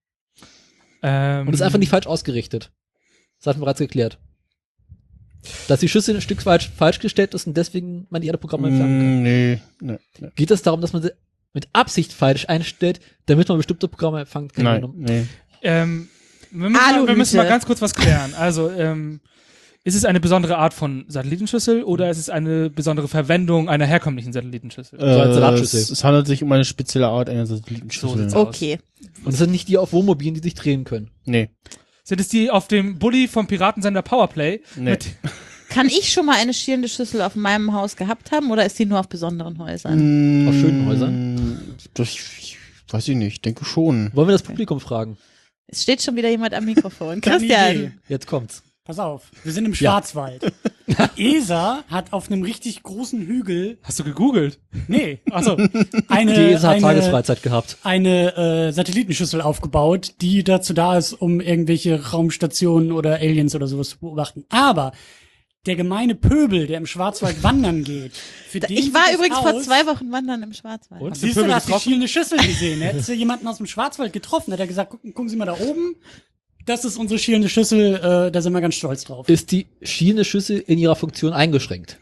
Ähm, Und das ist einfach nicht falsch ausgerichtet. Das hatten wir bereits geklärt. Dass die Schüssel ein Stück falsch, falsch gestellt ist und deswegen man die alle Programme entfernen kann. Mm, nee, nee, nee. Geht es darum, dass man sie mit Absicht falsch einstellt, damit man bestimmte Programme empfangen kann? Nein, nee. Ähm, wir, müssen mal, wir Aluhüte. müssen mal ganz kurz was klären. Also, ähm, ist es eine besondere Art von Satellitenschüssel oder ist es eine besondere Verwendung einer herkömmlichen Satellitenschüssel? So eine Äh, Salatschüssel. es, es handelt sich um eine spezielle Art einer Satellitenschüssel. So sieht's aus. Okay. Und es sind nicht die auf Wohnmobilen, die sich drehen können. Nee. Sind es die auf dem Bulli vom Piratensender Powerplay? Nee. Mit, Kann ich schon mal eine schielende Schüssel auf meinem Haus gehabt haben oder ist die nur auf besonderen Häusern? Mm, Auf schönen Häusern? Das ich, weiß ich nicht, denke schon. Wollen wir das Publikum fragen? Es steht schon wieder jemand am Mikrofon. Keine Idee. Christian. Jetzt kommt's. Pass auf, wir sind im Ja. Schwarzwald. Die E S A hat auf einem richtig großen Hügel, hast du gegoogelt? nee, Achso. eine, Die E S A hat eine, Tagesfreizeit gehabt. eine äh, Satellitenschüssel aufgebaut, die dazu da ist, um irgendwelche Raumstationen oder Aliens oder sowas zu beobachten. Aber der gemeine Pöbel, der im Schwarzwald wandern geht, für den Ich war sieht es übrigens vor aus, zwei Wochen wandern im Schwarzwald. Und? Siehst du, da hast du die schielende Schüssel gesehen. Hättest du jemanden aus dem Schwarzwald getroffen, hätte er gesagt, gucken, gucken Sie mal da oben. Das ist unsere schielende Schüssel, äh, da sind wir ganz stolz drauf. Ist die schielende Schüssel in ihrer Funktion eingeschränkt?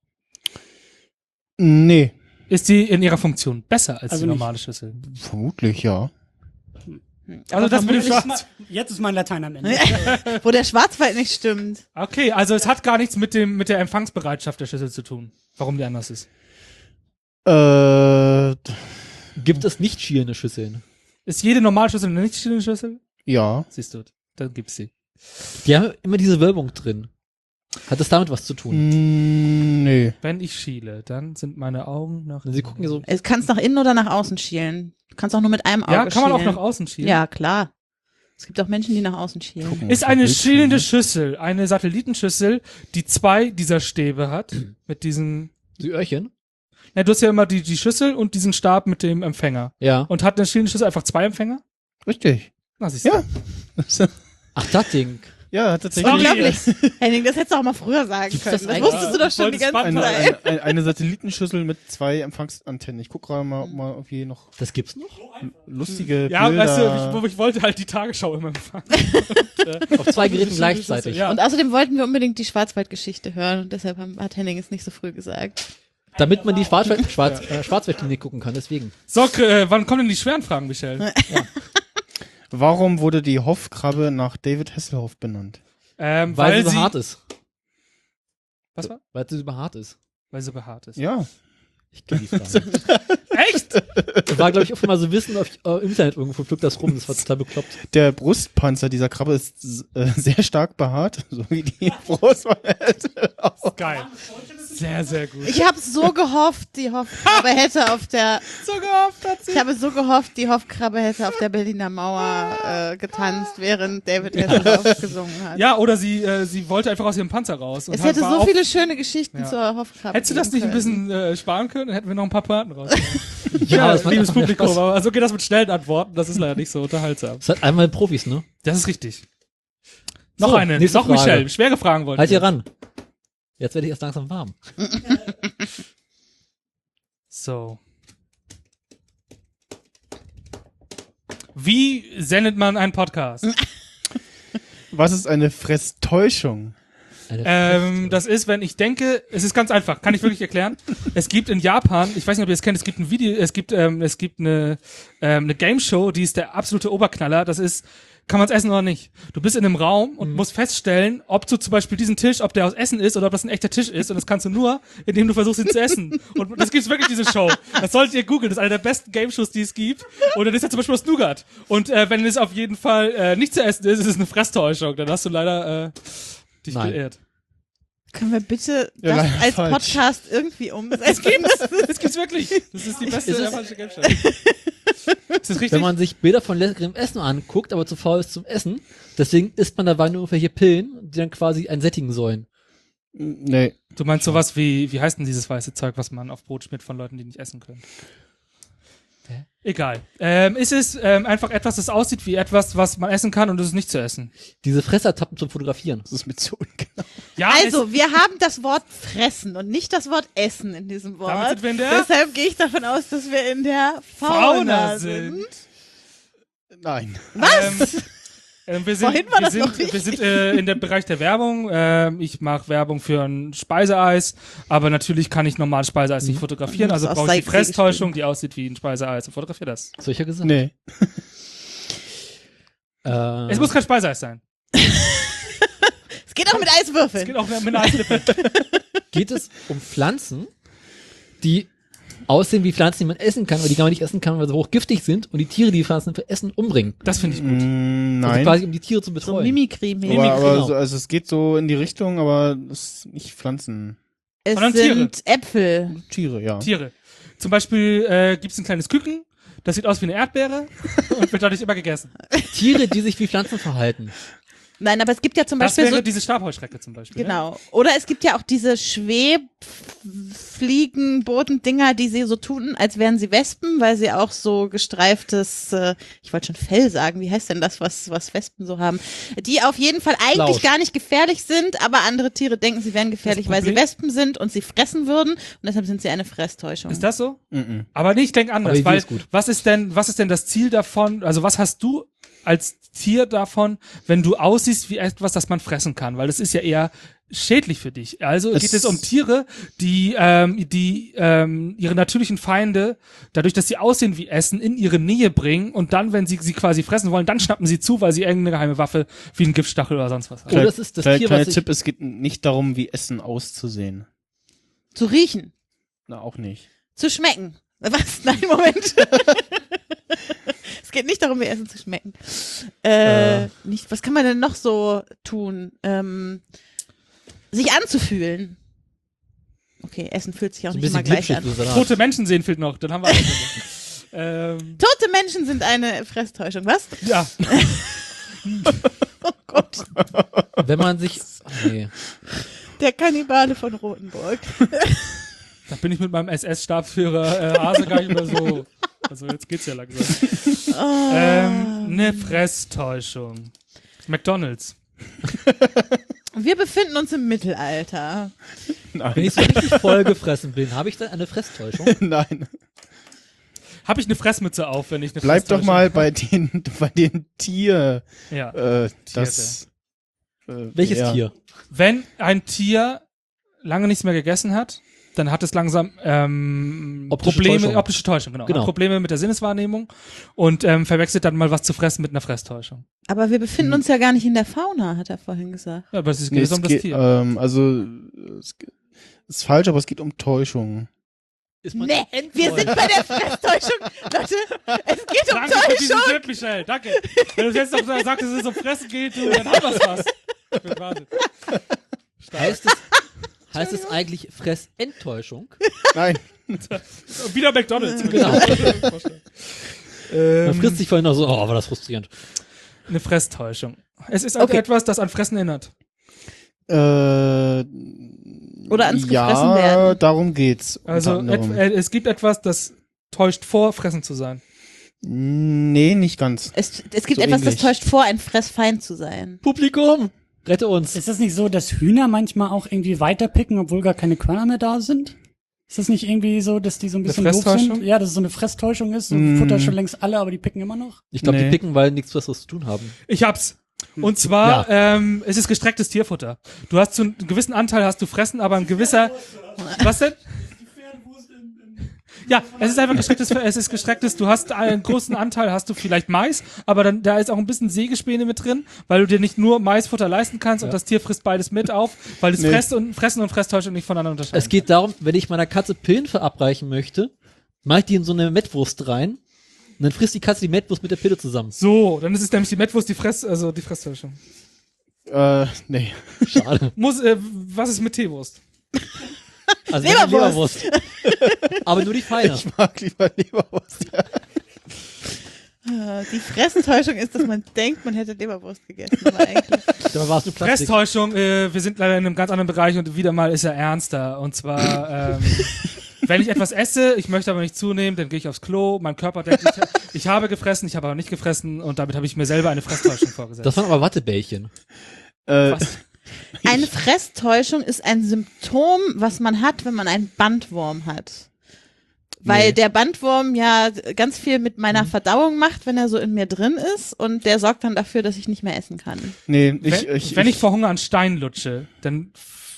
Nee, Ist die in ihrer Funktion besser als Also die nicht. normale Schüssel? vermutlich ja. Also das mit dem Jetzt ist Schwarz. mein- Jetzt ist mein Latein am Ende. Wo der Schwarzwald nicht stimmt. Okay, also es hat gar nichts mit dem mit der Empfangsbereitschaft der Schüssel zu tun. Warum die anders ist? Äh, Gibt es nicht schielende Schüsseln? Ist jede normale Schüssel eine nicht schielende Schüssel? ja. Siehst du, dann gibt's sie. Die haben immer diese Wölbung drin. Hat das damit was zu tun? Mm, nee. Wenn ich schiele, dann sind meine Augen nach. Sie gucken ja so. Du kannst nach innen oder nach außen schielen. Du kannst auch nur mit einem Auge Ja, kann man auch schielen. nach außen schielen. Ja, klar. Es gibt auch Menschen, die nach außen schielen. Gucken, Ist was eine auf Bildschirm schielende ist. Schüssel eine Satellitenschüssel, die zwei dieser Stäbe hat, mit diesen. Die Öhrchen? Ja, du hast ja immer die, die Schüssel und diesen Stab mit dem Empfänger. Ja. Und hat eine schielende Schüssel einfach zwei Empfänger? Richtig. Na, siehst du. Ja. Ach, das Ding. Ja, tatsächlich. Unglaublich. Henning, das hättest du auch mal früher sagen Gibt's können. das Das, eigentlich? wusstest du doch schon die Voll ganze spannend. Eine, Zeit. eine, eine Satellitenschüssel mit zwei Empfangsantennen. Ich gucke gerade mal, mal irgendwie noch Das gibt's noch? lustige Ja, Bilder. weißt du, ich, ich wollte halt die Tagesschau immer empfangen. Auf zwei Geräten gleichzeitig. Ja. Und außerdem wollten wir unbedingt die Schwarzwaldgeschichte hören und deshalb haben, hat Henning es nicht so früh gesagt. Damit man die Schwarzwald, Schwarz, äh, Schwarzwaldklinik gucken kann, deswegen. So, äh, wann kommen denn die schweren Fragen, Michelle? Warum wurde die Hoff-Krabbe nach David Hasselhoff benannt? Ähm, Weil, weil, sie so sie behaart ist. Was war? Weil sie so behaart ist. Weil sie behaart ist. Ja. Ich kenne die Frage. Echt? Das war, glaube ich, auch mal so Wissen auf äh, im Internet irgendwo, flog das rum, das war total bekloppt. Der Brustpanzer dieser Krabbe ist äh, sehr stark behaart, so wie die Brust. Geil. Sehr, sehr gut. Ich habe so gehofft, die Hofkrabbe hätte auf der So gehofft hat sie. Ich habe so gehofft, die Hofkrabbe hätte auf der Berliner Mauer äh, getanzt, während David Hasselhoff gesungen hat. Ja, oder sie, äh, sie wollte einfach aus ihrem Panzer raus. Und Es hat- hätte war so auf- viele schöne Geschichten Ja. zur Hofkrabbe. Hättest du das nicht geben ein können. bisschen äh, sparen können, dann hätten wir noch ein paar Pointen raus. Ja, das macht liebes einfach mehr Publikum, Spaß. aber also geht das mit schnellen Antworten, das ist leider nicht so unterhaltsam. Das hat einmal Profis, ne? Das ist richtig. Noch So, eine, nächste noch Frage. Michelle, schwere Fragen wollten Halt wir. hier ran. Jetzt werde ich erst langsam warm. So. Wie sendet man einen Podcast? Was ist eine Fresstäuschung? Eine ähm, das ist, wenn ich denke, es ist ganz einfach, kann ich wirklich erklären. Es gibt in Japan, ich weiß nicht, ob ihr es kennt, es gibt ein Video, es gibt, ähm, es gibt eine, ähm, eine Game Show, die ist der absolute Oberknaller. Das ist, kann man es essen oder nicht? Du bist in einem Raum und musst feststellen, ob du zum Beispiel diesen Tisch, ob der aus Essen ist oder ob das ein echter Tisch ist. Und das kannst du nur, indem du versuchst, ihn zu essen. Und das gibt's wirklich, diese Show. Das solltet ihr googeln. Das ist eine der besten Game Shows, die es gibt. Und dann ist ja zum Beispiel das Nougat. Und äh, wenn es auf jeden Fall äh, nicht zu essen ist, ist es eine Fresstäuschung. Dann hast du leider äh, dich Nein. geehrt. Können wir bitte Ja, das leider als falsch. Podcast irgendwie umsetzen? Das gibt's wirklich. Das ist die beste Ist es- japanische Game Show. Ist das richtig? Wenn man sich Bilder von leckerem Essen anguckt, aber zu faul ist zum Essen, deswegen isst man dabei nur irgendwelche Pillen, die dann quasi einen sättigen sollen. Nee. Du meinst sowas wie, wie heißt denn dieses weiße Zeug, was man auf Brot schmiert von Leuten, die nicht essen können? Hä? Egal. Ähm, ist es ähm, einfach etwas, das aussieht wie etwas, was man essen kann und es ist nicht zu essen? Diese Fressertappen zum Fotografieren. Das ist mir zu ungenau. Ja, Also, wir haben das Wort fressen und nicht das Wort essen in diesem Wort. Damit sind wir in der Deshalb gehe ich davon aus, dass wir in der es Fauna, Fauna sind. sind. Nein. Was? Ähm, ähm, wir sind, Vorhin war wir das sind, noch richtig. wir sind äh, in dem Bereich der Werbung. Ähm, ich mache Werbung für ein Speiseeis, aber natürlich kann ich normales Speiseeis nicht fotografieren. Mhm. Also Aus brauche ich die Seiten Fresstäuschung, die aussieht wie ein Speiseeis und fotografiere das. Solcher gesagt? Nee. Äh, Es muss kein Speiseeis sein. Es geht auch mit Es Eiswürfeln. geht auch mit einer Eislippe. geht es um Pflanzen, die aussehen wie Pflanzen, die man essen kann, aber die gar nicht essen kann, weil sie hochgiftig sind und die Tiere, die Pflanzen für Essen, umbringen. Das finde ich gut. Mm, Also nein. quasi um die Tiere zu So betreuen. Mimikry-mäßig. aber aber genau. so, also es geht so in die Richtung, aber es ist nicht Pflanzen. Es Sondern sind Äpfel. Tiere, ja. Tiere. Zum Beispiel äh, gibt es ein kleines Küken, das sieht aus wie eine Erdbeere und wird dadurch immer gegessen. Tiere, die sich wie Pflanzen verhalten. Nein, aber es gibt ja zum Das Beispiel wäre so diese Stabheuschrecke zum Beispiel. Ne? Genau. Oder es gibt ja auch diese Schwebfliegen, Bodendinger, die sie so tun, als wären sie Wespen, weil sie auch so gestreiftes, äh, ich wollte schon Fell sagen, wie heißt denn das, was, was Wespen so haben? Die auf jeden Fall eigentlich Flausch. gar nicht gefährlich sind, aber andere Tiere denken, sie wären gefährlich, weil sie Problem- Wespen sind und sie fressen würden und deshalb sind sie eine Fresstäuschung. Ist das so? Mhm. Aber nee, ich denke anders, Aber die weil ist gut. was ist denn, was ist denn das Ziel davon? Also was hast du als Tier davon, wenn du aussiehst wie etwas, das man fressen kann? Weil das ist ja eher schädlich für dich. Also Es- geht es um Tiere, die ähm, die ähm, ihre natürlichen Feinde, dadurch, dass sie aussehen wie Essen, in ihre Nähe bringen und dann, wenn sie sie quasi fressen wollen, dann schnappen sie zu, weil sie irgendeine geheime Waffe wie ein Giftstachel oder sonst was haben. Oh, das ist das Kleiner, Tier, kleiner was ich, Tipp, es geht nicht darum, wie Essen auszusehen. Zu riechen, Na, auch nicht. zu schmecken. Was? Nein, Moment. Es geht nicht darum, wie Essen zu schmecken. Äh, Äh. Nicht, was kann man denn noch so tun? Ähm, sich anzufühlen. Okay, Essen fühlt sich auch so ein nicht immer bisschen gleich glitschig, an. wie Salat. Tote Menschen sehen fehlt noch, dann haben wir alles. ähm, Tote Menschen sind eine Fresstäuschung, was? ja, Oh Gott, Wenn man sich, ach nee. der Kannibale von Rothenburg. da bin ich mit meinem S S-Stabsführer äh, Hase gar nicht mehr so. Also jetzt geht's ja langsam. Oh. Ähm, eine Fresstäuschung. McDonald's. Wir befinden uns im Mittelalter. Wenn Nein. ich so richtig vollgefressen bin, habe ich dann eine Fresstäuschung? Nein. Habe ich eine Fressmütze auf, wenn ich eine Bleib doch Fresstäuschung- mal bei den, bei den Tier, Ja. äh, das, äh, Welches ja. Tier? Wenn ein Tier lange nichts mehr gegessen hat, dann hat es langsam ähm, Optische Probleme, Täuschung. optische Täuschung, genau. Genau. Hat Probleme mit der Sinneswahrnehmung und ähm, verwechselt dann mal was zu fressen mit einer Fresstäuschung. Aber wir befinden uns ja gar nicht in der Fauna, hat er vorhin gesagt. Ja, aber es geht Nee, jetzt es um das geht, Tier. ähm, also, es ge- ist falsch, aber es geht um Täuschung. Ist man Nee, wir sind bei der Fresstäuschung. Leute, es geht um Danke für diesen Täuschung. Tipp, Michelle, danke. Wenn du jetzt noch sagst, dass es um Fressen geht, du, dann haben wir's was. Wahnsinn. heißt es, Heißt es eigentlich Fressenttäuschung? Nein. Wieder McDonalds. Genau. Man ähm, frisst sich vorhin noch so, oh, war das frustrierend. eine Fresstäuschung. Es ist auch Okay. etwas, das an Fressen erinnert. Äh, Oder ans ja, gefressen werden. darum geht's. unter Also anderem. et, äh, es gibt etwas, das täuscht vor, fressen zu sein. Nee, nicht ganz. Es, es gibt So etwas, ähnlich. das täuscht vor, ein Fressfeind zu sein. Publikum, rette uns. Ist das nicht so, dass Hühner manchmal auch irgendwie weiterpicken, obwohl gar keine Körner mehr da sind? Ist das nicht irgendwie so, dass die so ein bisschen doof Fresstäuschung? sind? Ja, dass es so eine Fresstäuschung ist. So Mm. Futter schon längst alle, aber die picken immer noch. Ich glaube, Nee. die picken, weil nichts Besseres zu tun haben. Ich hab's. Und zwar, ähm, es ist gestrecktes Tierfutter. Du hast zu einem gewissen Anteil hast du fressen, aber ein gewisser, was denn? Ja, es ist einfach gestrecktes, es ist gestrecktes, du hast einen großen Anteil, hast du vielleicht Mais, aber dann, da ist auch ein bisschen Sägespäne mit drin, weil du dir nicht nur Maisfutter leisten kannst und das Tier frisst beides mit auf, weil es Nee. Fress und, Fressen und Fresstäuschung nicht voneinander unterscheiden. Es geht darum, wenn ich meiner Katze Pillen verabreichen möchte, mache ich die in so eine Mettwurst rein und dann frisst die Katze die Mettwurst mit der Pille zusammen. So, dann ist es nämlich die Mettwurst, die Fress, also die Fresstäuschung. Äh, nee. Schade. Muss, äh, was ist mit Teewurst? Also Leberwurst. Leberwurst. Aber nur die feine. Ich mag lieber Leberwurst. Ja. Äh, Die Fressentäuschung ist, dass man denkt, man hätte Leberwurst gegessen, aber eigentlich. Dabei war es nur Plastik. Fresstäuschung, äh, wir sind leider in einem ganz anderen Bereich und wieder mal ist er ernster. Und zwar, ähm, wenn ich etwas esse, ich möchte aber nicht zunehmen, dann gehe ich aufs Klo, mein Körper denkt, ich, ich habe gefressen, ich habe aber nicht gefressen und damit habe ich mir selber eine Fresstäuschung vorgesetzt. Das waren aber Wattebällchen. Äh, Was? Eine Fresstäuschung ist ein Symptom, was man hat, wenn man einen Bandwurm hat. Weil Nee. der Bandwurm ja ganz viel mit meiner Verdauung macht, wenn er so in mir drin ist und der sorgt dann dafür, dass ich nicht mehr essen kann. nee, ich, wenn, ich, wenn ich vor Hunger an Stein lutsche, dann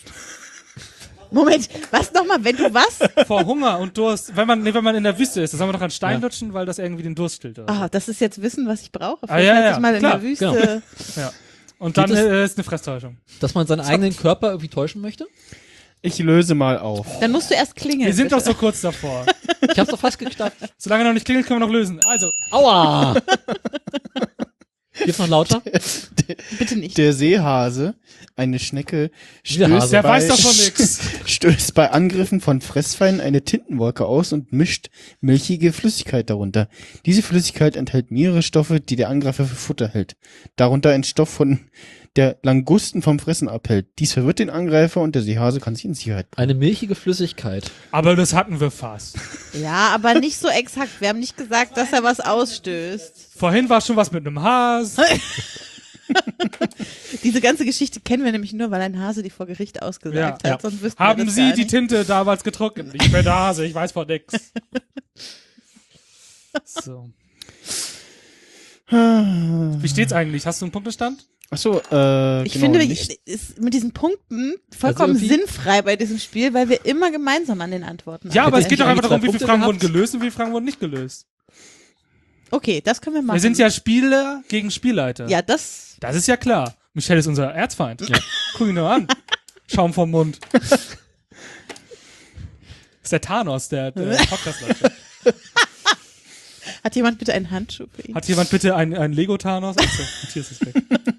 Moment, was nochmal, wenn du was? vor Hunger und Durst, wenn man, nee, wenn man in der Wüste ist, dann soll man doch an Stein Ja. lutschen, weil das irgendwie den Durst stillt. Oder? Ah, das ist jetzt Wissen, was ich brauche. Ah, ja, Vielleicht ja, ich mal in klar, der Wüste. Ja. Und dann Geht es- äh, ist eine Fresstäuschung. Dass man seinen eigenen Körper irgendwie täuschen möchte? ich löse mal auf. Dann musst du erst klingeln. Wir sind doch bitte. so kurz davor. Ich hab's doch fast geschafft. Solange er noch nicht klingelt, können wir noch lösen. Also, Aua! Geht's noch lauter? Bitte nicht. Der Seehase, eine Schnecke, Hase. stößt der bei, weiß davon nix. stößt bei Angriffen von Fressfeinden eine Tintenwolke aus und mischt milchige Flüssigkeit darunter. Diese Flüssigkeit enthält mehrere Stoffe, die der Angreifer für Futter hält. Darunter ein Stoff, von der Langusten vom Fressen abhält. Dies verwirrt den Angreifer und der Seehase kann sich in Sicherheit bringen. Eine milchige Flüssigkeit. Aber das hatten wir fast. Ja, aber nicht so exakt. Wir haben nicht gesagt, dass er was ausstößt. Vorhin war schon was mit einem Has. Diese ganze Geschichte kennen wir nämlich nur, weil ein Hase die vor Gericht ausgesagt Ja, hat. Sonst wüssten wir Haben das Sie gar die nicht. Tinte damals getrocknet? Ich bin der Hase, ich weiß von nix. So. Wie steht's eigentlich? Hast du einen Punktestand? Achso, äh, Ich genau, finde, nicht, ich, ist mit diesen Punkten vollkommen Also irgendwie- sinnfrei bei diesem Spiel, weil wir immer gemeinsam an den Antworten Ja, haben. aber es Hätte geht doch ich einfach darum, wie eigentlich viele zwei Fragen Punkte wurden gelöst und wie viele Fragen wurden nicht gelöst. Okay, das können wir machen. Wir sind ja Spieler gegen Spielleiter. Ja, das. Das ist ja klar. Michelle ist unser Erzfeind. Ja. Guck ihn nur an. Schaum vom Mund. ist der Thanos, der, der Podcast-Leute. Hat jemand bitte einen Handschuh für ihn? Hat jemand bitte einen, einen Lego-Thanos? Achso, Matthias ist weg.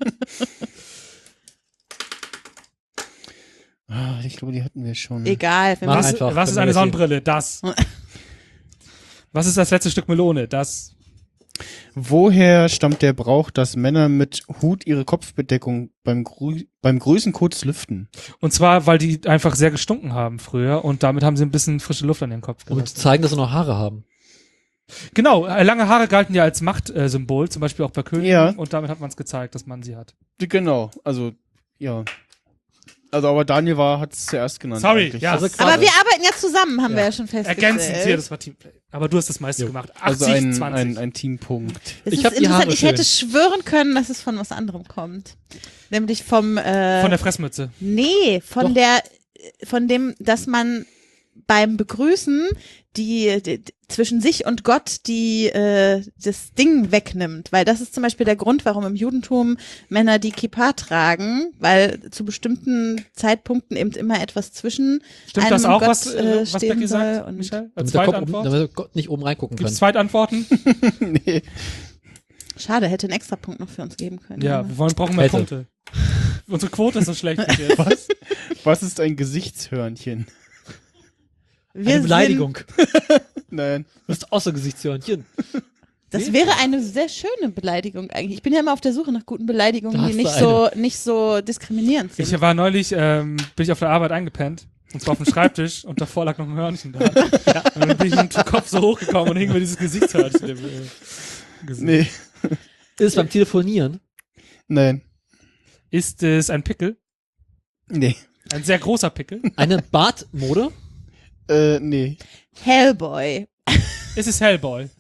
ah, ich glaube, die hatten wir schon. Egal. Wir Mach machen, Was, einfach, was ist wenn eine wir das hier- Sonnenbrille? Das. Was ist das letzte Stück Melone? Das. Woher stammt der Brauch, dass Männer mit Hut ihre Kopfbedeckung beim, Grü beim Grüßen kurz lüften? Und zwar, weil die einfach sehr gestunken haben früher und damit haben sie ein bisschen frische Luft an ihren Kopf Um zu gelassen. zeigen, dass sie noch Haare haben. Genau, äh, lange Haare galten ja als Machtsymbol, äh, zum Beispiel auch bei Königen. Ja. Und damit hat man es gezeigt, dass man sie hat. Genau, also, ja. Also, aber Daniel war, hat es zuerst genannt. Sorry, eigentlich. ja. Also aber wir arbeiten ja zusammen, haben Ja. wir ja schon festgestellt. Ergänzend hier, das war Teamplay. Aber du hast das meiste Jo. gemacht. Also achtzig, ein, zwanzig. ein, ein Teampunkt. Das Ich ist hab die interessant. Haare Ich hätte schön. schwören können, dass es von was anderem kommt. Nämlich vom, äh, Von der Fressmütze. nee, von Doch. der, von dem, dass man beim Begrüßen die, die zwischen sich und Gott die äh, das Ding wegnimmt, weil das ist zum Beispiel der Grund, warum im Judentum Männer die Kippa tragen, weil zu bestimmten Zeitpunkten eben immer etwas zwischen Stimmt einem das und auch, Gott, was, äh, äh, was stehen Becky sagt, soll und- Michelle? Damit der, Zweite Kopf, Antwort? damit der Gott nicht oben reingucken Gibt es kann. Zweitantworten? nee. Schade, hätte einen Extrapunkt noch für uns geben können. Ja, wir wollen, brauchen mehr Hätte. Punkte. Unsere Quote ist so schlecht. bis jetzt. Was? Was ist ein Gesichtshörnchen? Wir Eine Beleidigung. Nein. Du bist außer Gesichtshörnchen. Sind, das wäre eine sehr schöne Beleidigung eigentlich. Ich bin ja immer auf der Suche nach guten Beleidigungen, Da die hast nicht du so, nicht so diskriminierend sind. Ich war neulich, ähm, bin ich auf der Arbeit eingepennt. Und zwar auf dem Schreibtisch und davor lag noch ein Hörnchen da. Ja. Und dann bin ich mit dem Kopf so hochgekommen und hing mir dieses Gesichtshörnchen im äh, Gesicht. Nee. Ist es beim Telefonieren? Nein. Ist es ein Pickel? Nee. Ein sehr großer Pickel? Eine Bartmode? Äh, nee. Hellboy. Ist es Hellboy?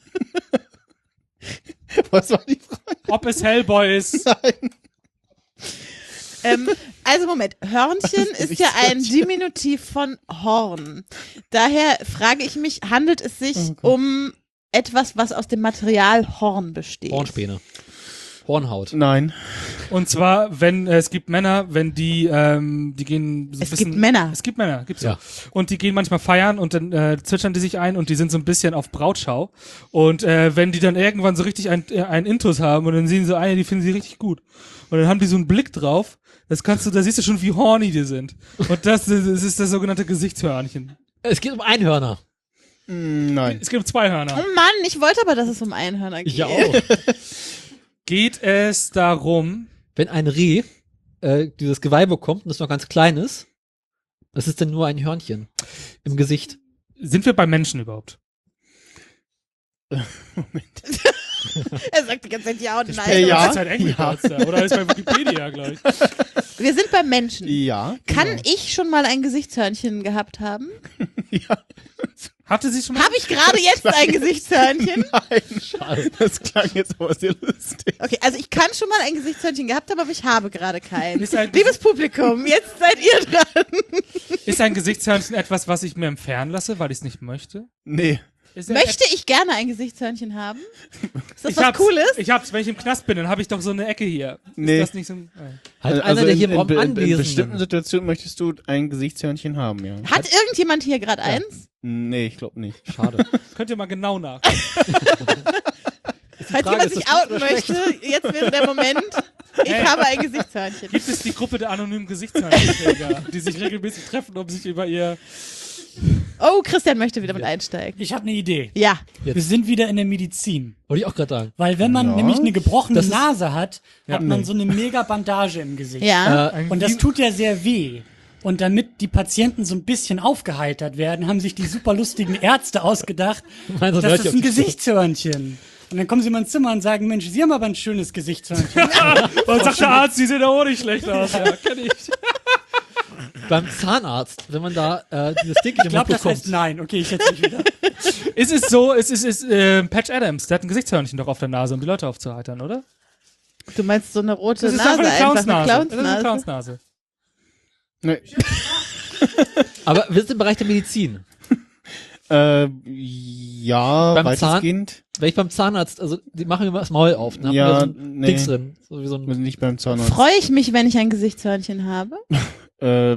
Was war die Frage? Ob es Hellboy ist? Nein. Ähm, also Moment, Hörnchen ist ja ein Diminutiv von Horn. Daher frage ich mich, handelt es sich Okay. um etwas, was aus dem Material Horn besteht? Hornspäne. Hornhaut. Nein. Und zwar, wenn äh, es gibt Männer, wenn die, ähm, die gehen so ein Es bisschen, gibt Männer. Es gibt Männer, gibt's Ja. ja. Und die gehen manchmal feiern und dann äh, zwitschern die sich ein und die sind so ein bisschen auf Brautschau. Und äh, wenn die dann irgendwann so richtig ein, äh, ein Intus haben und dann sehen so eine, die finden sie richtig gut. Und dann haben die so einen Blick drauf, das kannst du, da siehst du schon, wie horny die sind. Und das, das ist das sogenannte Gesichtshörnchen. Es geht um Einhörner. Mm, Nein. Es gibt zwei Hörner. Oh Mann, ich wollte aber, dass es um Einhörner geht. Ich auch. Geht es darum, Wenn ein Reh äh, dieses Geweih bekommt und es noch ganz klein ist, was ist denn nur ein Hörnchen im Gesicht? sind wir bei Menschen überhaupt? Er sagt die ganze Zeit ja und Äh, nein. ja. Das ist halt Angry Birds da. Oder ist bei Wikipedia gleich? Wir sind beim Menschen. Ja. Kann genau. ich schon mal ein Gesichtshörnchen gehabt haben? Ja. Hatte sie schon mal? Habe ich gerade jetzt ein Gesichtshörnchen? Nein. Schade. Das klang jetzt aber sehr lustig. Okay, also ich kann schon mal ein Gesichtshörnchen gehabt haben, aber ich habe gerade keinen. Ist ein- Liebes Publikum, jetzt seid ihr dran. Ist ein Gesichtshörnchen etwas, was ich mir entfernen lasse, weil ich es nicht möchte? Nee. Ist er Möchte ich gerne ein Gesichtshörnchen haben? Ist das ich was hab's, Cooles? Ich hab's, wenn ich im Knast bin, dann habe ich doch so eine Ecke hier. Nee. Ist das nicht so ein, nein. Halt Also einer, der in, hier im in, Raum in, in anwesend bestimmten ist. Situationen möchtest du ein Gesichtshörnchen haben, ja. Hat irgendjemand hier gerade eins? Nee, ich glaube nicht. Schade. Könnt ihr mal genau nach. Falls Frage, jemand ist sich das gut outen oder schlecht? möchte, jetzt wäre der Moment. Ich Hey. habe ein Gesichtshörnchen. Gibt es die Gruppe der anonymen Gesichtshörnchenträger, die sich regelmäßig treffen, um sich über ihr... Oh, Christian möchte wieder mit einsteigen. Ich habe eine Idee. Ja. Wir Jetzt. sind wieder in der Medizin. Wollte ich auch gerade sagen. Weil wenn man Ja. nämlich eine gebrochene Das ist- Nase hat, hat man nee. so eine mega Bandage im Gesicht. Ja. Äh, Und das tut ja sehr weh. Und damit die Patienten so ein bisschen aufgeheitert werden, haben sich die super lustigen Ärzte ausgedacht, Meins ist das richtig ist ein auf die Gesichtshörnchen. Und dann kommen sie mal ins Zimmer und sagen, Mensch, Sie haben aber ein schönes Gesichtshörnchen. Und sagt der Arzt, die sehen ja auch nicht schlecht aus. Ja, kenn ich. beim Zahnarzt, wenn man da äh, dieses Ding Ich glaube, das heißt nein. Okay, ich jetzt nicht wieder. Es ist so, es ist, ist äh, Patch Adams, der hat ein Gesichtshörnchen doch auf der Nase, um die Leute aufzuheitern, oder? Du meinst so eine rote Das ist Nase, einfach eine einfach eine Clownsnase. Das ist eine Clownsnase. Clownsnase. Nee. Aber wir sind im Bereich der Medizin. Äh, ja, Beim weitestgehend. Wenn ich beim Zahnarzt, also die machen immer das Maul auf, ne? Haben Ja, da so ein nee. Dings drin. So wie so Wir ein, sind nicht beim Zahnarzt. Freue ich mich, wenn ich ein Gesichtshörnchen habe? Äh,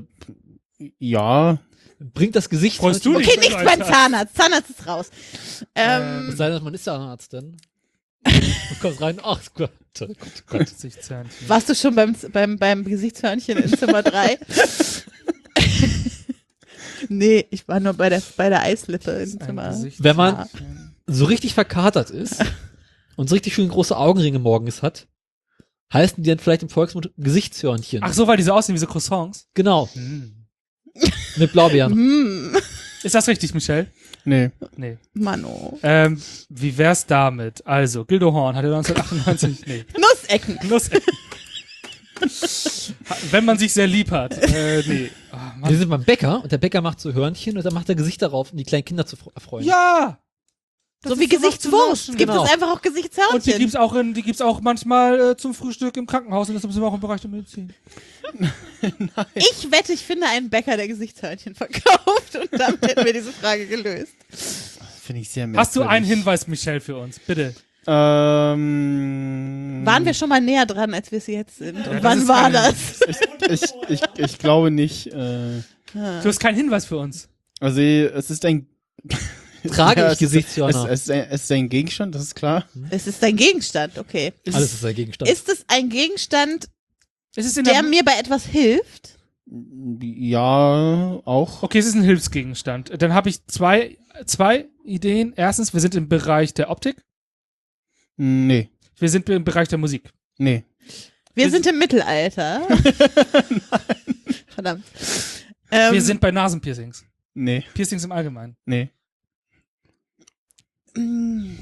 ja. bringt das Gesicht. Freust du dich? Okay, wenn nichts du beim eins hast? Zahnarzt. Zahnarzt ist raus. Ähm, Es sei denn, man ist Zahnarzt dann. Du kommst rein, ach Gott, oh Gott, oh Gott. Gesichtshörnchen. warst du schon beim, beim, beim Gesichtshörnchen in Zimmer drei? Nee, ich war nur bei der, bei der Eislippe in Ein Zimmer. Gesicht- Wenn man so richtig verkatert ist und so richtig schön große Augenringe morgens hat, heißen die dann vielleicht im Volksmund Gesichtshörnchen. Ach so, weil die so aussehen wie so Croissants? Genau, Hm. mit Blaubeeren. Hm, Ist das richtig, Michelle? Nee. Nee. Mano. Ähm, wie wär's damit? Also, Gildo Horn hatte neunzehnhundertachtundneunzig, nee. Nussecken. Nuss. Wenn man sich sehr lieb hat. Äh, nee. Oh, Mann. Wir sind beim Bäcker und der Bäcker macht so Hörnchen und dann macht er Gesichter drauf, um die kleinen Kinder zu fre- erfreuen. Ja! Das So wie ist sowas Gesichtswurst. zum Gibt Genau. es einfach auch Und die Gesichtshörnchen? gibt's auch in, die gibt's auch manchmal äh, zum Frühstück im Krankenhaus und deshalb sind wir auch im Bereich der Medizin. Ich wette, ich finde einen Bäcker, der Gesichtshörnchen verkauft und damit hätten wir diese Frage gelöst. Finde ich sehr merkwürdig. Hast du einen Hinweis, Michelle, für uns? Bitte. Ähm, Waren wir schon mal näher dran, als wir es jetzt sind? Und das wann ist war keine- das? Ich, ich, ich glaube nicht. Äh, Du hast keinen Hinweis für uns. also es ist ein... Trage Ja, ich es ist- Gesichtshörner? Es, es, ist ein, es ist ein Gegenstand, das ist klar. Es ist ein Gegenstand, okay. Ist Alles es, ist ein Gegenstand. Ist es ein Gegenstand, ist es in der der, mir bei etwas hilft? Ja, auch. Okay, es ist ein Hilfsgegenstand. Dann habe ich zwei, zwei Ideen. Erstens, wir sind im Bereich der Optik. Nee, Wir sind im Bereich der Musik. nee. Wir Wir sind im Mittelalter. Verdammt. Ähm, Wir sind bei Nasenpiercings. Nee, Piercings im Allgemeinen. nee. mm,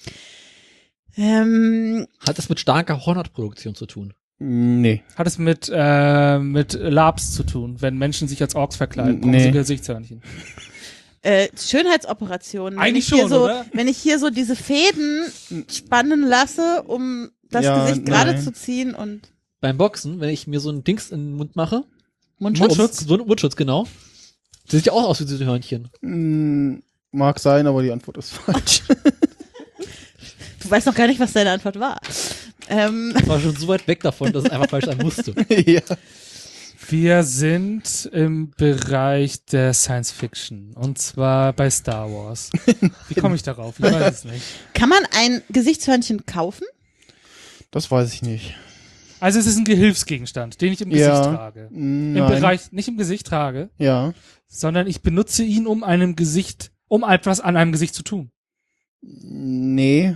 ähm, Hat es mit starker Hornhautproduktion zu tun? Nee. Hat es mit, äh, mit Labs zu tun, wenn Menschen sich als Orks verkleiden, brauchen Nee. sie Gesichtshörnchen. äh, Schönheitsoperationen. Wenn Eigentlich ich hier schon, so, oder? Wenn ich hier so diese Fäden spannen lasse, um das Ja, Gesicht gerade nein. zu ziehen und Beim Boxen, wenn ich mir so ein Dings in den Mund mache, Mundschutz. Mundschutz, so ein Mundschutz, genau. Das sieht ja auch aus wie diese Hörnchen. Mm, mag sein, aber die Antwort ist falsch. Du weißt noch gar nicht, was deine Antwort war. Ähm, Ich war schon so weit weg davon, dass es einfach falsch sein musste. ja. Wir sind im Bereich der Science Fiction. Und zwar bei Star Wars. Wie komme ich darauf? Ich weiß es nicht. kann man ein Gesichtshörnchen kaufen? Das weiß ich nicht. Also es ist ein Gehilfsgegenstand, den ich im Ja. Gesicht trage. Mm, Im nein. Bereich, nicht im Gesicht trage, Ja. sondern ich benutze ihn, um einem Gesicht, um etwas an einem Gesicht zu tun. Nee.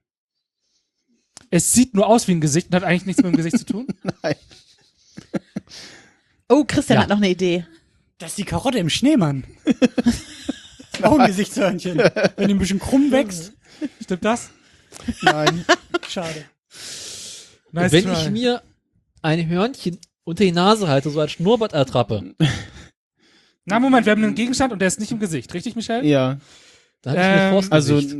Es sieht nur aus wie ein Gesicht und hat eigentlich nichts mit dem Gesicht zu tun. Nein. Oh, Christian Ja. hat noch eine Idee. Das ist die Karotte im Schneemann. Auch ein Gesichtshörnchen. Wenn die ein bisschen krumm wächst. Stimmt das? Nein. Schade. Nice wenn try. ich mir ein Hörnchen unter die Nase halte, so als Schnurrbart ertrappe, Na, Moment, wir haben einen Gegenstand und der ist nicht im Gesicht. Richtig, Michelle? Ja. dann habe ich Ähm, mir Forst Also, Gesicht.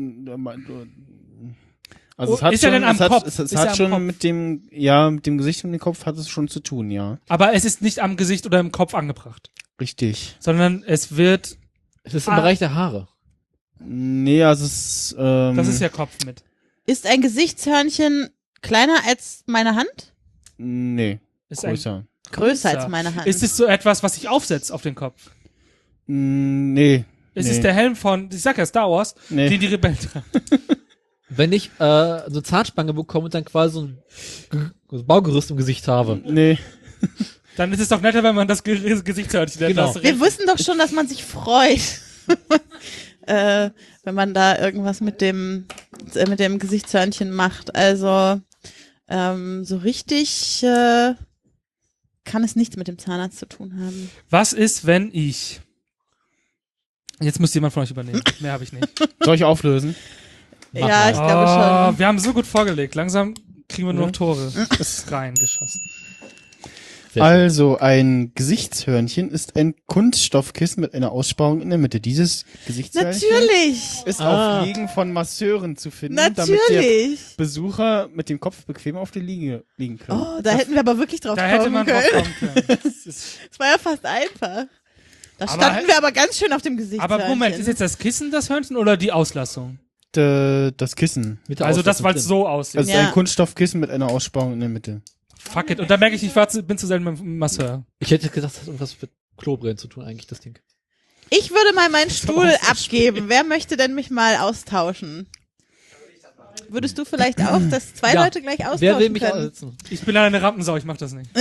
also Oh, es hat ist er schon, denn am es hat, Kopf? es, es Ist er hat am schon Kopf? mit dem, ja, mit dem Gesicht und dem Kopf hat es schon zu tun, ja. Aber es ist nicht am Gesicht oder im Kopf angebracht, Richtig. sondern es wird, Es ist im Ah. Bereich der Haare. Nee, also es ist, ähm, das ist ja Kopf mit. Ist ein Gesichtshörnchen kleiner als meine Hand? nee, Ist ein, größer. Größer Größer. als meine Hand. ist es so etwas, was sich aufsetzt auf den Kopf? Mm, nee. Ist nee. es der Helm von, ich sag ja Star Wars, Nee. den die Rebellen tragen? Wenn ich äh, so eine Zahnspange bekomme und dann quasi so ein G- so ein Baugerüst im Gesicht habe. Nee. Dann ist es doch netter, wenn man das Ge Gesichtshörnchen hat. Genau. Das Wir wussten doch schon, dass man sich freut, äh, wenn man da irgendwas mit dem, äh, mit dem Gesichtshörnchen macht. Also ähm, so richtig äh, kann es nichts mit dem Zahnarzt zu tun haben. Was ist, wenn ich, jetzt müsst jemand von euch übernehmen. Mehr habe ich nicht. Soll ich auflösen? Mach ja, mal. ich glaube Oh, schon. wir haben so gut vorgelegt. Langsam kriegen wir nur noch Mhm. Tore. Ist reingeschossen. Sehr schön. Also, ein Gesichtshörnchen ist ein Kunststoffkissen mit einer Aussparung in der Mitte. Dieses Gesichtshörnchen Natürlich, ist Ah. auf Liegen von Masseuren zu finden, damit der natürlich. Besucher mit dem Kopf bequem auf der Liege liegen kann. Oh, da hätten wir aber wirklich drauf Da hätte kommen man drauf können. kommen können. Das ist- Das war ja fast einfach. Da Aber standen halt- wir aber ganz schön auf dem Gesichtshörnchen. Aber Moment, ist jetzt das Kissen das Hörnchen oder die Auslassung? D- Das Kissen. Mit der Also das, Auslassung weil es drin. so aussieht. Also es Ja. ist ein Kunststoffkissen mit einer Aussparung in der Mitte. Fuck it. Und da merke ich, ich war zu, bin zu selten mit dem Masseur. Ich hätte gedacht, das hat irgendwas mit Klobrillen zu tun, eigentlich, das Ding. Ich würde mal meinen Stuhl auch so abgeben. Wer möchte denn mich mal austauschen? Würdest du vielleicht auch, dass zwei Ja. Leute gleich austauschen Wer will mich können? aussitzen? Ich bin eine Rampensau, ich mach das nicht.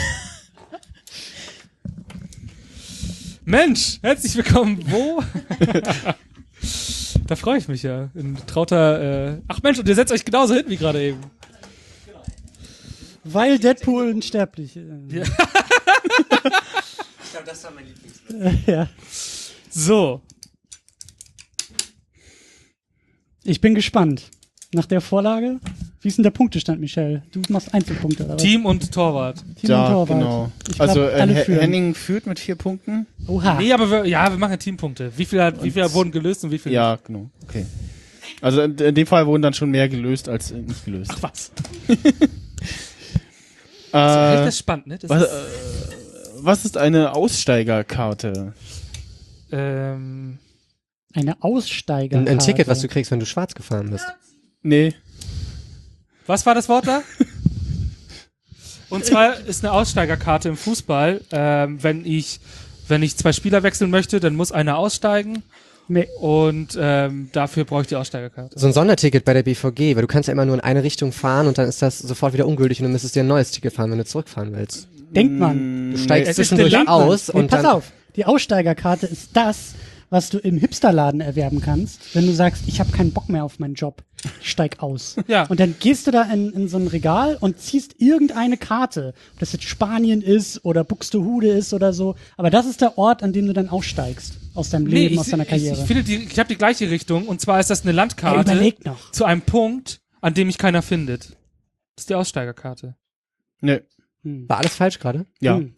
Mensch, herzlich willkommen. Wo? Da freue ich mich ja. In trauter, äh Ach Mensch, und ihr setzt euch genauso hin wie gerade eben. Weil Deadpool unsterblich ist. Ja. Ich glaube, das war mein Lieblingswitz. Ja. So. Ich bin gespannt. Nach der Vorlage, wie ist denn der Punktestand, Michelle? Du machst Einzelpunkte, oder was? Team und Torwart. Team Ja, und Torwart. genau. Ich glaub, Also äh, alle He- führen. Henning führt mit vier Punkten. Oha. Nee, aber wir, ja, wir machen Teampunkte. Wie viel, hat, wie viel wurden gelöst und wie viel Ja, genau. Okay. Also in, in dem Fall wurden dann schon mehr gelöst als äh, nicht gelöst. Ach was. Äh, Das ist spannend, ne? Das was, ist, äh, was ist eine Aussteigerkarte? ähm, Eine Aussteiger. Ein, ein Ticket, was du kriegst, wenn du schwarz gefahren bist. Nee. was war das Wort da? Und zwar ist eine Aussteigerkarte im Fußball, ähm, wenn ich, wenn ich zwei Spieler wechseln möchte, dann muss einer aussteigen Nee. und ähm, dafür brauche ich die Aussteigerkarte. So ein Sonderticket bei der B V G, weil du kannst ja immer nur in eine Richtung fahren und dann ist das sofort wieder ungültig und dann müsstest du dir ein neues Ticket fahren, wenn du zurückfahren willst. Denkt man. Du steigst Es ist zwischendurch eine aus Nee, und pass dann. auf, die Aussteigerkarte ist das, was du im Hipsterladen erwerben kannst, wenn du sagst, ich habe keinen Bock mehr auf meinen Job, ich steig aus. Ja. Und dann gehst du da in, in so ein Regal und ziehst irgendeine Karte, ob das jetzt Spanien ist oder Buxtehude ist oder so, aber das ist der Ort, an dem du dann aussteigst aus deinem Nee, Leben, ich, aus deiner ich, Karriere. ich finde, die, ich habe die gleiche Richtung. Und zwar ist das eine Er Landkarte überlegt noch. zu einem Punkt, an dem mich keiner findet. Das ist die Aussteigerkarte. Nee. Hm. War alles falsch gerade? Ja. Hm.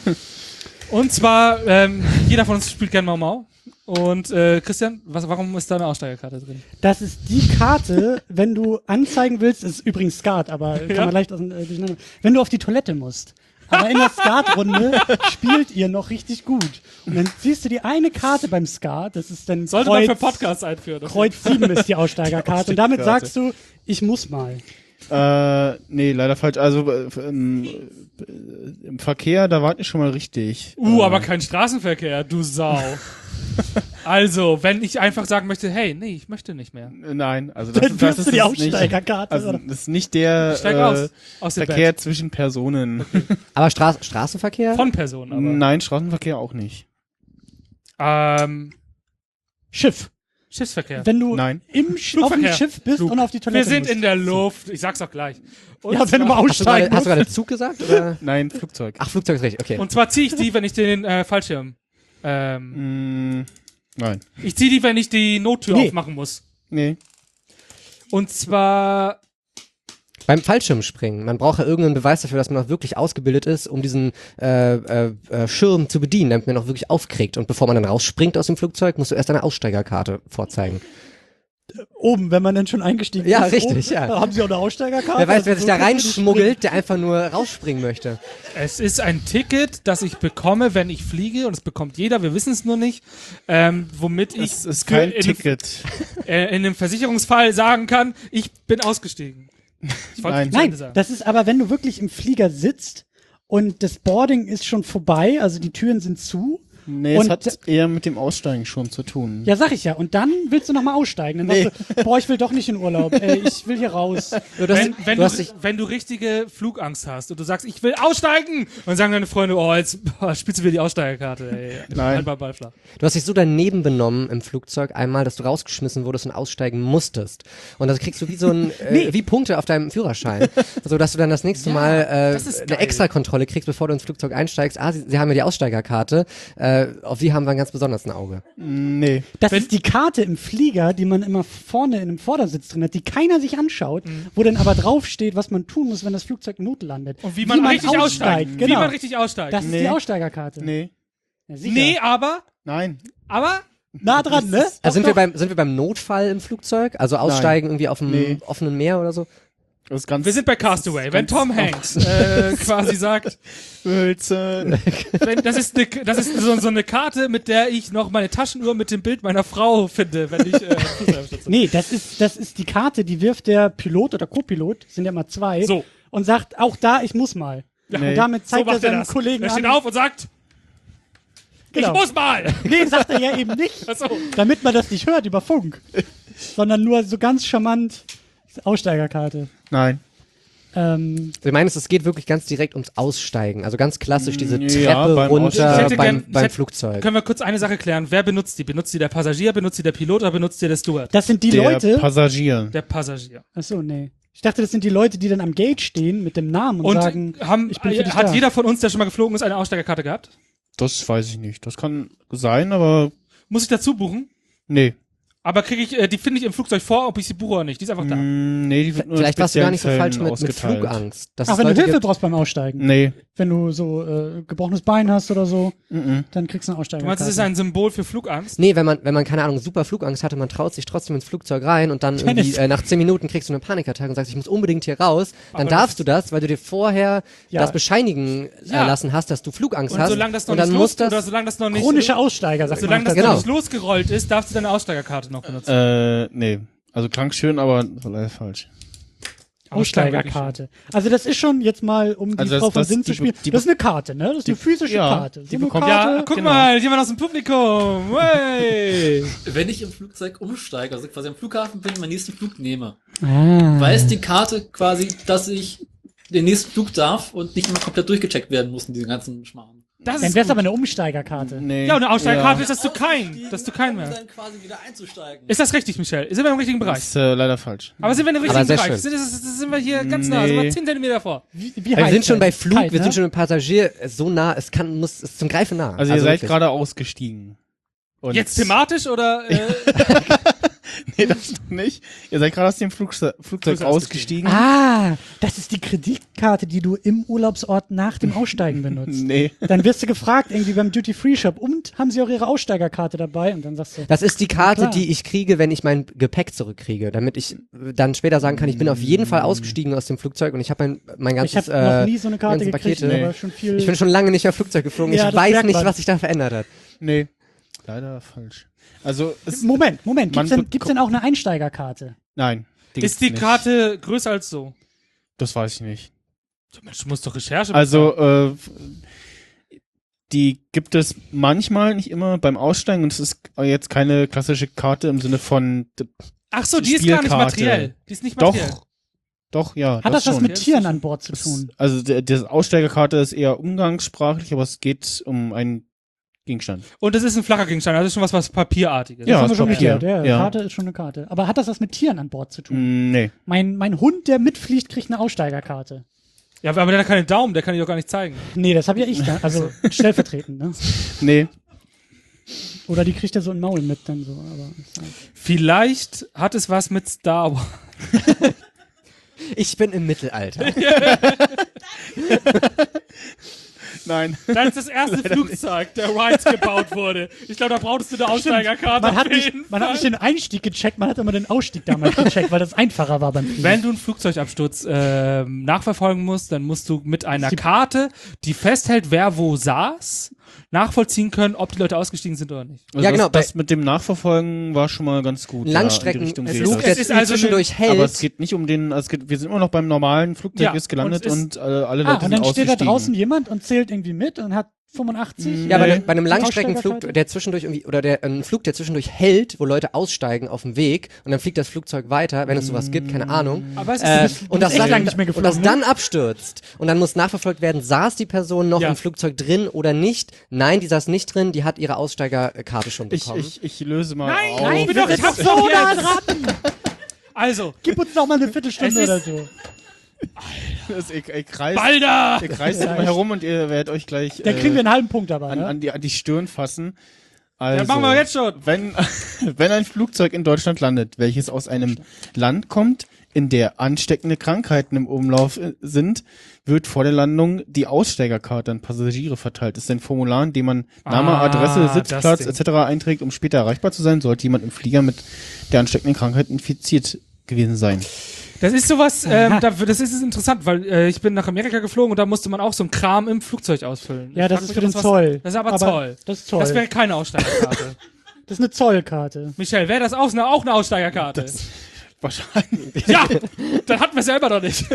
Und zwar, ähm, jeder von uns spielt gern Mau Mau. Und äh, Christian, was, warum ist da eine Aussteigerkarte drin? Das ist die Karte, wenn du anzeigen willst, ist übrigens Skat, aber kann Ja. man leicht aus, äh, durcheinander. Wenn du auf die Toilette musst. Aber in der Skatrunde spielt ihr noch richtig gut. Und dann ziehst du die eine Karte beim Skat, das ist dann Sollte Kreuz, man für Podcasts einführen. Kreuz sieben ist die Aussteigerkarte. Und damit Aussteigerkarte. sagst du, ich muss mal. Äh, nee, leider falsch. Also äh, im, äh, im Verkehr, da wart ihr schon mal richtig. Uh, äh, aber kein Straßenverkehr, du Sau. Also, wenn ich einfach sagen möchte, hey, nee, ich möchte nicht mehr. äh, Nein, also das, Dann das wirfst ist du die es nicht. Aussteigerkarte. Also oder? das ist nicht der Ich steig äh, aus. Aus dem Verkehr Bett. zwischen Personen. Aber Stra Straßenverkehr? Von Personen, aber. Nein, Straßenverkehr auch nicht. Ähm, Schiff. Schiffsverkehr. Wenn du Nein. im Sch auf dem Flugverkehr. Schiff bist Flug. und auf die Wir Toilette sind musst. in der Luft. Ich sag's auch gleich. Und Ja, wenn du mal zwar, Hast du gerade, aussteigen hast du musst. gerade Zug gesagt? Oder? Nein, Flugzeug. Ach, Flugzeug ist richtig, okay. und zwar ziehe ich die, wenn ich den äh, Fallschirm. Ähm, Mm, nein. ich ziehe die, wenn ich die Nottür Nee. aufmachen muss. Nee. Und zwar. Beim Fallschirmspringen, man braucht ja irgendeinen Beweis dafür, dass man auch wirklich ausgebildet ist, um diesen äh, äh, äh, Schirm zu bedienen, damit man auch wirklich aufkriegt. Und bevor man dann rausspringt aus dem Flugzeug, musst du erst eine Aussteigerkarte vorzeigen. Oben, wenn man dann schon eingestiegen Ja, ist. richtig, oben, ja. Da haben sie auch eine Aussteigerkarte. Wer weiß, wer Also sich so da kannst du nicht reinschmuggelt, der einfach nur rausspringen möchte. Es ist ein Ticket, das ich bekomme, wenn ich fliege, und es bekommt jeder, wir wissen es nur nicht, ähm, womit ich Es ist für kein in, Ticket. Äh, in einem Versicherungsfall sagen kann, ich bin ausgestiegen. Ich wollte Nein. nicht zu Ende Nein, sagen. das ist aber, wenn du wirklich im Flieger sitzt und das Boarding ist schon vorbei, also die Türen sind zu. Nee, Und- es hat eher mit dem Aussteigen schon zu tun. Ja, sag ich ja. Und dann willst du nochmal aussteigen. Dann Nee. sagst du, boah, ich will doch nicht in Urlaub. Ey, ich will hier raus. Du, das, wenn, wenn, du du, hast dich, wenn du richtige Flugangst hast und du sagst, ich will aussteigen, und dann sagen deine Freunde, oh, jetzt boah, spielst du wieder die Aussteigerkarte. Ey. Nein. Halt mal Ball flach. du hast dich so daneben benommen im Flugzeug einmal, dass du rausgeschmissen wurdest und aussteigen musstest. Und das kriegst du wie so ein, äh, Nee. wie Punkte auf deinem Führerschein. So dass du dann das nächste Mal äh, das ist eine geil. Extrakontrolle kriegst, bevor du ins Flugzeug einsteigst. Ah, sie, sie haben ja die Aussteigerkarte. Äh, auf die haben wir ein ganz besonders ein Auge. Nee. Das Wenn- ist die Karte im Flieger, die man immer vorne in einem Vordersitz drin hat, die keiner sich anschaut, wo dann aber draufsteht, was man tun muss, wenn das Flugzeug in Not landet. Und wie man, richtig aussteigt. Genau. Wie man richtig aussteigt. Das ist Nee. die Aussteigerkarte. Nee. Ja, sicher. nee, aber, Nein. aber, Nah dran, ne? Also sind Doch, wir beim sind wir beim Notfall im Flugzeug? Also aussteigen irgendwie auf dem Nee. offenen Meer oder so? Das ist ganz. wir sind bei Castaway. Wenn Tom Hanks äh, quasi sagt, Hölzern. wenn, das ist, eine, das ist so, so eine Karte, mit der ich noch meine Taschenuhr mit dem Bild meiner Frau finde, wenn ich äh, Fußballstütze. Nee, das ist, das ist die Karte, die wirft der Pilot oder Co-Pilot, sind ja mal zwei, So. und sagt, auch da, ich muss mal. Nee. Und damit So zeigt er macht er seinem das. Kollegen Er steht an. auf und sagt, Genau. ich muss mal. Nee, sagt er ja eben nicht, Achso. damit man das nicht hört über Funk. Sondern nur so ganz charmant Aussteigerkarte. Nein. Ähm, Ich meine, es geht wirklich ganz direkt ums Aussteigen. Also ganz klassisch diese Treppe Ja, beim runter Aussteigen. Ich hätte beim, gern- ich beim hätte- Flugzeug. Können wir kurz eine Sache klären? Wer benutzt die? Benutzt die der Passagier, benutzt die der Pilot oder benutzt die der Steward? das sind die Der Leute. Passagier. Der Passagier. Achso, nee. Ich dachte, das sind die Leute, die dann am Gate stehen mit dem Namen und, Und sagen, haben, ich bin für dich hat da. jeder von uns, der schon mal geflogen ist, eine Aussteigerkarte gehabt? Das weiß ich nicht. Das kann sein, aber Muss ich dazu buchen? nee. Aber kriege ich, äh, die finde ich im Flugzeug vor, ob ich sie buche oder nicht. Die ist einfach da. Mm, nee, die wird nur in Vielleicht warst du gar nicht so speziellen falsch Fällen mit, mit ausgeteilt. Flugangst. Dass Ach, es wenn du Leute Hilfe gibt, brauchst beim Aussteigen. Nee. Wenn du so äh, gebrochenes Bein hast oder so, Mhm. dann kriegst du eine Du Aussteigerkarte. meinst, das ist ein Symbol für Flugangst? Nee, wenn man, wenn man, keine Ahnung, super Flugangst hatte, man traut sich trotzdem ins Flugzeug rein und dann irgendwie Dennis. äh, nach zehn Minuten kriegst du eine Panikattacke und sagst, ich muss unbedingt hier raus, dann Aber darfst du das, weil du dir vorher Ja. das bescheinigen Ja. äh, lassen hast, dass du Flugangst Und hast. solange das noch und dann nicht muss los, das, oder solange das noch nicht, Chronische Aussteiger, sagt solange man. das Genau. noch nicht losgerollt ist, darfst du deine Aussteigerkarte noch benutzen. Äh, nee. Also klang schön, aber leider falsch. Aussteigerkarte. Also das ist schon jetzt mal, um die Also das- Frau von das- Sinn zu die- spielen. die- das ist eine Karte, ne? Das ist eine physische ja, Karte. die So eine bekommt- Karte. Ja, guck genau. mal, jemand aus dem Publikum. Hey. Wenn ich im Flugzeug umsteige, also quasi am Flughafen bin und meinen nächsten Flug nehme, Ah. weiß die Karte quasi, dass ich den nächsten Flug darf und nicht immer komplett durchgecheckt werden muss in diesen ganzen Schmarrn. Das Dann ist wär's gut. aber eine Umsteigerkarte. Nee. Ja, und eine Aussteigerkarte Ja. ist, dass du kein, dass du kein mehr. dann quasi wieder einzusteigen. Ist das richtig, Michelle? Sind wir im richtigen Das Bereich? ist äh, leider falsch. Aber sind wir im Aber richtigen sehr Bereich? schön. Sind, das, sind wir hier ganz nah, sind Nee. wir zehn Zentimeter vor. Wie, wie Wir sind heißt schon bei das? Flug, Kalt, wir ne? sind schon im Passagier so nah, es kann, muss, es ist zum Greifen nah. Also, ihr seid wirklich. gerade ausgestiegen. Und Jetzt thematisch oder? Äh, Nee, das noch nicht. Ihr seid gerade aus dem Flugze Flugzeug Flugzeug ausgestiegen. Ah, das ist die Kreditkarte, die du im Urlaubsort nach dem Aussteigen benutzt. Nee. Dann wirst du gefragt, irgendwie beim Duty-Free-Shop, und haben sie auch ihre Aussteigerkarte dabei? Und dann sagst du, Das ist die Karte, Klar. die ich kriege, wenn ich mein Gepäck zurückkriege, damit ich äh, dann später sagen kann, ich bin auf jeden Fall ausgestiegen aus dem Flugzeug und ich habe mein, mein ich ganzes, habe noch äh, nie so eine Karte ganze gekriegt, Pakete. aber schon viel. ich bin schon lange nicht mehr Flugzeug geflogen, Ja, ich das weiß merkt nicht, man. was sich da verändert hat. Nee. Leider falsch. Also, es, Moment, Moment, Man gibt's denn, beko- gibt's denn auch eine Einsteigerkarte? nein. die ist die gibt's nicht. Karte größer als so? Das weiß ich nicht. Ja, Mensch, du musst doch Recherche Also, äh, die gibt es manchmal, nicht immer, beim Aussteigen und es ist jetzt keine klassische Karte im Sinne von, d- Ach so, die ist gar nicht Spielkarte. materiell. Die ist nicht materiell. doch, doch, ja. Hat das, was schon. mit Ja, Tieren das- an Bord zu Das- tun? Also, der, die Aussteigerkarte ist eher umgangssprachlich, aber es geht um einen Gegenstand. Und das ist ein flacher Gegenstand, also ist schon was, was Papierartiges. Ja, das haben wir ist schon Papier. geklärt. Ja, Ja. Karte ist schon eine Karte. Aber hat das was mit Tieren an Bord zu tun? Mm, nee. Mein, mein Hund, der mitfliegt, kriegt eine Aussteigerkarte. Ja, aber der hat keine Daumen, der kann die doch gar nicht zeigen. Nee, das habe ja ich da. Also stellvertretend, ne? Nee. Oder die kriegt er so ein Maul mit dann so. Aber Vielleicht hat es was mit Star Wars. Ich bin im Mittelalter. Nein. Das ist das erste Flugzeug, der Wrights gebaut wurde. Ich glaube, da brauchtest du eine Aussteigerkarte. man hat, auf nicht, jeden man hat Fall. nicht den Einstieg gecheckt, man hat immer den Ausstieg damals gecheckt, weil das einfacher war beim Fliegen. Wenn du einen Flugzeugabsturz äh, nachverfolgen musst, dann musst du mit einer Karte, die festhält, wer wo saß, nachvollziehen können, ob die Leute ausgestiegen sind oder nicht. Also Ja, genau, Das, das mit dem Nachverfolgen war schon mal ganz gut. Langstreckenflug, ja, in die Richtung geht der Es ist also zwischendurch hält. Aber es geht nicht um den, also es geht, wir sind immer noch beim normalen Flugzeug, Ja, ist gelandet und es und, äh, alle ah, Leute und sind dann steht da ausgestiegen. draußen jemand und zählt irgendwie mit und hat fünfundachtzig. Ja, bei, Nee. einem- bei einem Langstreckenflug, Aussteigerkarte? der zwischendurch irgendwie, oder der, ein Flug, der zwischendurch hält, wo Leute aussteigen auf dem Weg und dann fliegt das Flugzeug weiter, wenn es sowas gibt, keine Ahnung. Aber es ist Äh, bist- du und, bist das echt dann, lang nicht mehr und das geflogen, dann abstürzt. Und dann muss nachverfolgt werden, saß die Person noch Ja. im Flugzeug drin oder nicht? Nein, die saß nicht drin, die hat ihre Aussteigerkarte schon Ich, bekommen. ich, ich löse mal Nein, auf. nein, ich bin doch, ich hab's so doch nah jetzt. dran. Also, Gib uns noch mal eine Viertelstunde Es ist- oder so. Das- ich, ich kreis, Balder! ihr kreist immer herum und ihr werdet euch gleich Da kriegen wir äh, einen halben Punkt dabei. an, Ne? an, die, an die Stirn fassen. Also, Ja, machen wir jetzt schon. Wenn, wenn ein Flugzeug in Deutschland landet, welches aus einem Land kommt, in der ansteckende Krankheiten im Umlauf äh, sind, wird vor der Landung die Aussteigerkarte an Passagiere verteilt. Das ist ein Formular, in dem man Name, Ah, Adresse, das Sitzplatz Ding. et cetera einträgt, um später erreichbar zu sein, sollte jemand im Flieger mit der ansteckenden Krankheit infiziert gewesen sein. Das ist sowas, ähm, da, das ist interessant, weil äh, ich bin nach Amerika geflogen und da musste man auch so einen Kram im Flugzeug ausfüllen. Ja, Ich das frag ist mich, für ob den was- Zoll. Das ist aber, Aber Zoll. das ist Zoll. Das wäre keine Aussteigerkarte. Das ist eine Zollkarte. Michelle, wäre das auch eine, auch eine Aussteigerkarte? Wahrscheinlich. Ja, dann hatten wir selber noch nicht.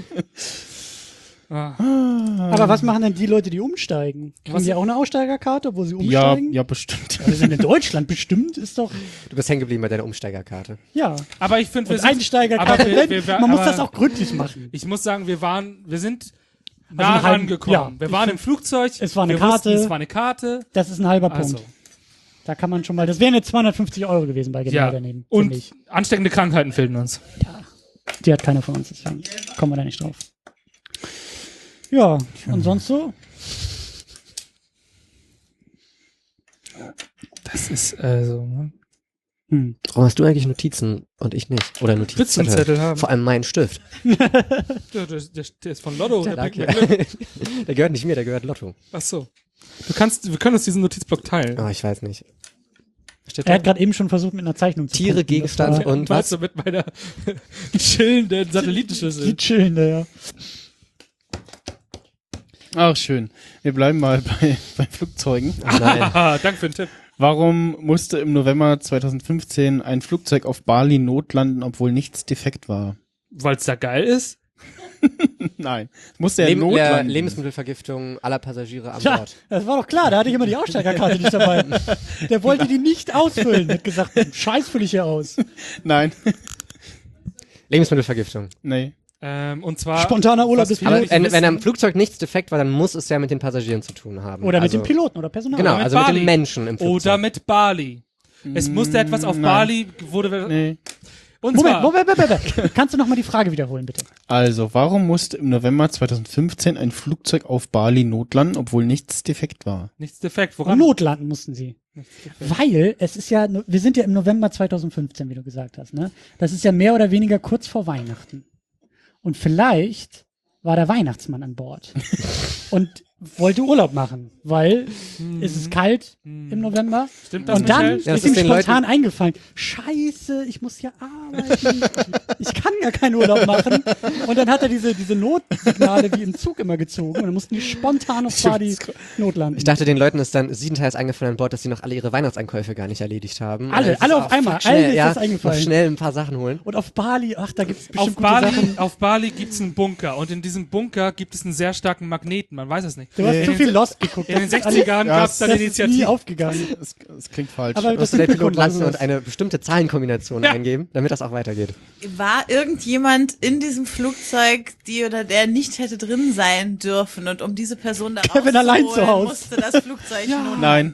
ah. Aber was machen denn die Leute, die umsteigen? Kriegen Was- die auch eine Aussteigerkarte, wo sie Ja, umsteigen? ja, bestimmt. Wir sind in Deutschland bestimmt, ist doch, Du bist hängen geblieben bei deiner Umsteigerkarte. ja. Aber ich finde, wir Und sind, Einsteigerkarte, aber wir- wir- wir- man muss aber- das auch gründlich machen. ich muss sagen, wir waren, wir sind nah einen halben- rangekommen. ja, wir ich waren find- im Flugzeug. es war eine wir wussten, Karte. es war eine Karte. Das ist ein halber Also, Punkt. Da kann man schon mal, das wären jetzt zweihundertfünfzig Euro gewesen bei genau ja. daneben. Und finde ich. ansteckende Krankheiten fehlen uns. Die hat keiner von uns, deswegen kommen wir da nicht drauf. Ja, und sonst so? Das ist, also, ne? Hm. Warum hast du eigentlich Notizen und ich nicht? Oder Notizen? Willst du einen Zettel haben? Vor allem meinen Stift. Der, der, der, der ist von Lotto. Der bringt mir Glück. Der gehört nicht mir, der gehört Lotto. Ach so. Du kannst, wir können uns diesen Notizblock teilen. Oh, ich weiß nicht. Steht Er da? hat gerade eben schon versucht, mit einer Zeichnung zu Tiere, punkten. Das Gegenstand war und Weißt was? du, mit meiner chillenden Die Satellitenschüssel. chillende, ja. Ach, schön. Wir bleiben mal bei, bei Flugzeugen. Nein. Ah, danke für den Tipp. Warum musste im November zweitausendfünfzehn ein Flugzeug auf Bali notlanden, obwohl nichts defekt war? Weil es da geil ist? Nein. Musste er Leb äh, notlanden. Lebensmittelvergiftung aller Passagiere an Tja, Bord. das war doch klar, da hatte ich immer die Aussteigerkarte nicht dabei. Der wollte die nicht ausfüllen, hat gesagt, Scheiß fülle ich hier aus. Nein. Lebensmittelvergiftung. Nee. Ähm, und zwar Spontaner Urlaub was des viele Aber nicht wenn, wissen, wenn am Flugzeug nichts defekt war, dann muss es ja mit den Passagieren zu tun haben. Oder mit also, dem Piloten oder Personal. Genau, mit also mit Bali. den Menschen im Flugzeug. Oder mit Bali. Es musste etwas auf nein. Bali wurde Nee. und Moment, zwar Moment, Moment, Moment. Kannst du noch mal die Frage wiederholen, bitte? Also, warum musste im November zweitausendfünfzehn ein Flugzeug auf Bali notlanden, obwohl nichts defekt war? nichts defekt. Woran? Notlanden mussten sie. Weil es ist ja, wir sind ja im November zweitausendfünfzehn, wie du gesagt hast, ne? Das ist ja mehr oder weniger kurz vor Weihnachten. Und vielleicht war der Weihnachtsmann an Bord und wollte Urlaub machen, weil es ist kalt im November. Stimmt das, Und dann Michael? Ja, das ist ihm ist den spontan eingefallen, scheiße, ich muss ja arbeiten, ich kann ja keinen Urlaub machen. Und dann hat er diese, diese Notsignale wie im Zug immer gezogen und dann mussten die spontan auf Bali notlanden. Ich dachte, den Leuten ist dann siebenteils eingefallen an Bord, dass sie noch alle ihre Weihnachtseinkäufe gar nicht erledigt haben. Alle, Also, alle ah, auf einmal, fuck, schnell, allen ist ja, das eingefallen. Noch schnell ein paar Sachen holen. Und auf Bali, ach, da gibt's Auf bestimmt gute Bali, Sachen. auf Bali gibt's einen Bunker und in diesem Bunker gibt es einen sehr starken Magneten, man weiß es nicht. Du hast in zu den, viel Lost geguckt. in den Das ist sechzigern Ja, gab's dann das ist nie Initiativen. aufgegangen. Das, das klingt falsch. Aber das Musste der sind Pilot landen Pilot und eine bestimmte Zahlenkombination Ja. eingeben, damit das auch weitergeht. War irgendjemand in diesem Flugzeug, die oder der nicht hätte drin sein dürfen und um diese Person da Kevin allein rauszuholen, zu Hause. musste das Flugzeug nur Nein.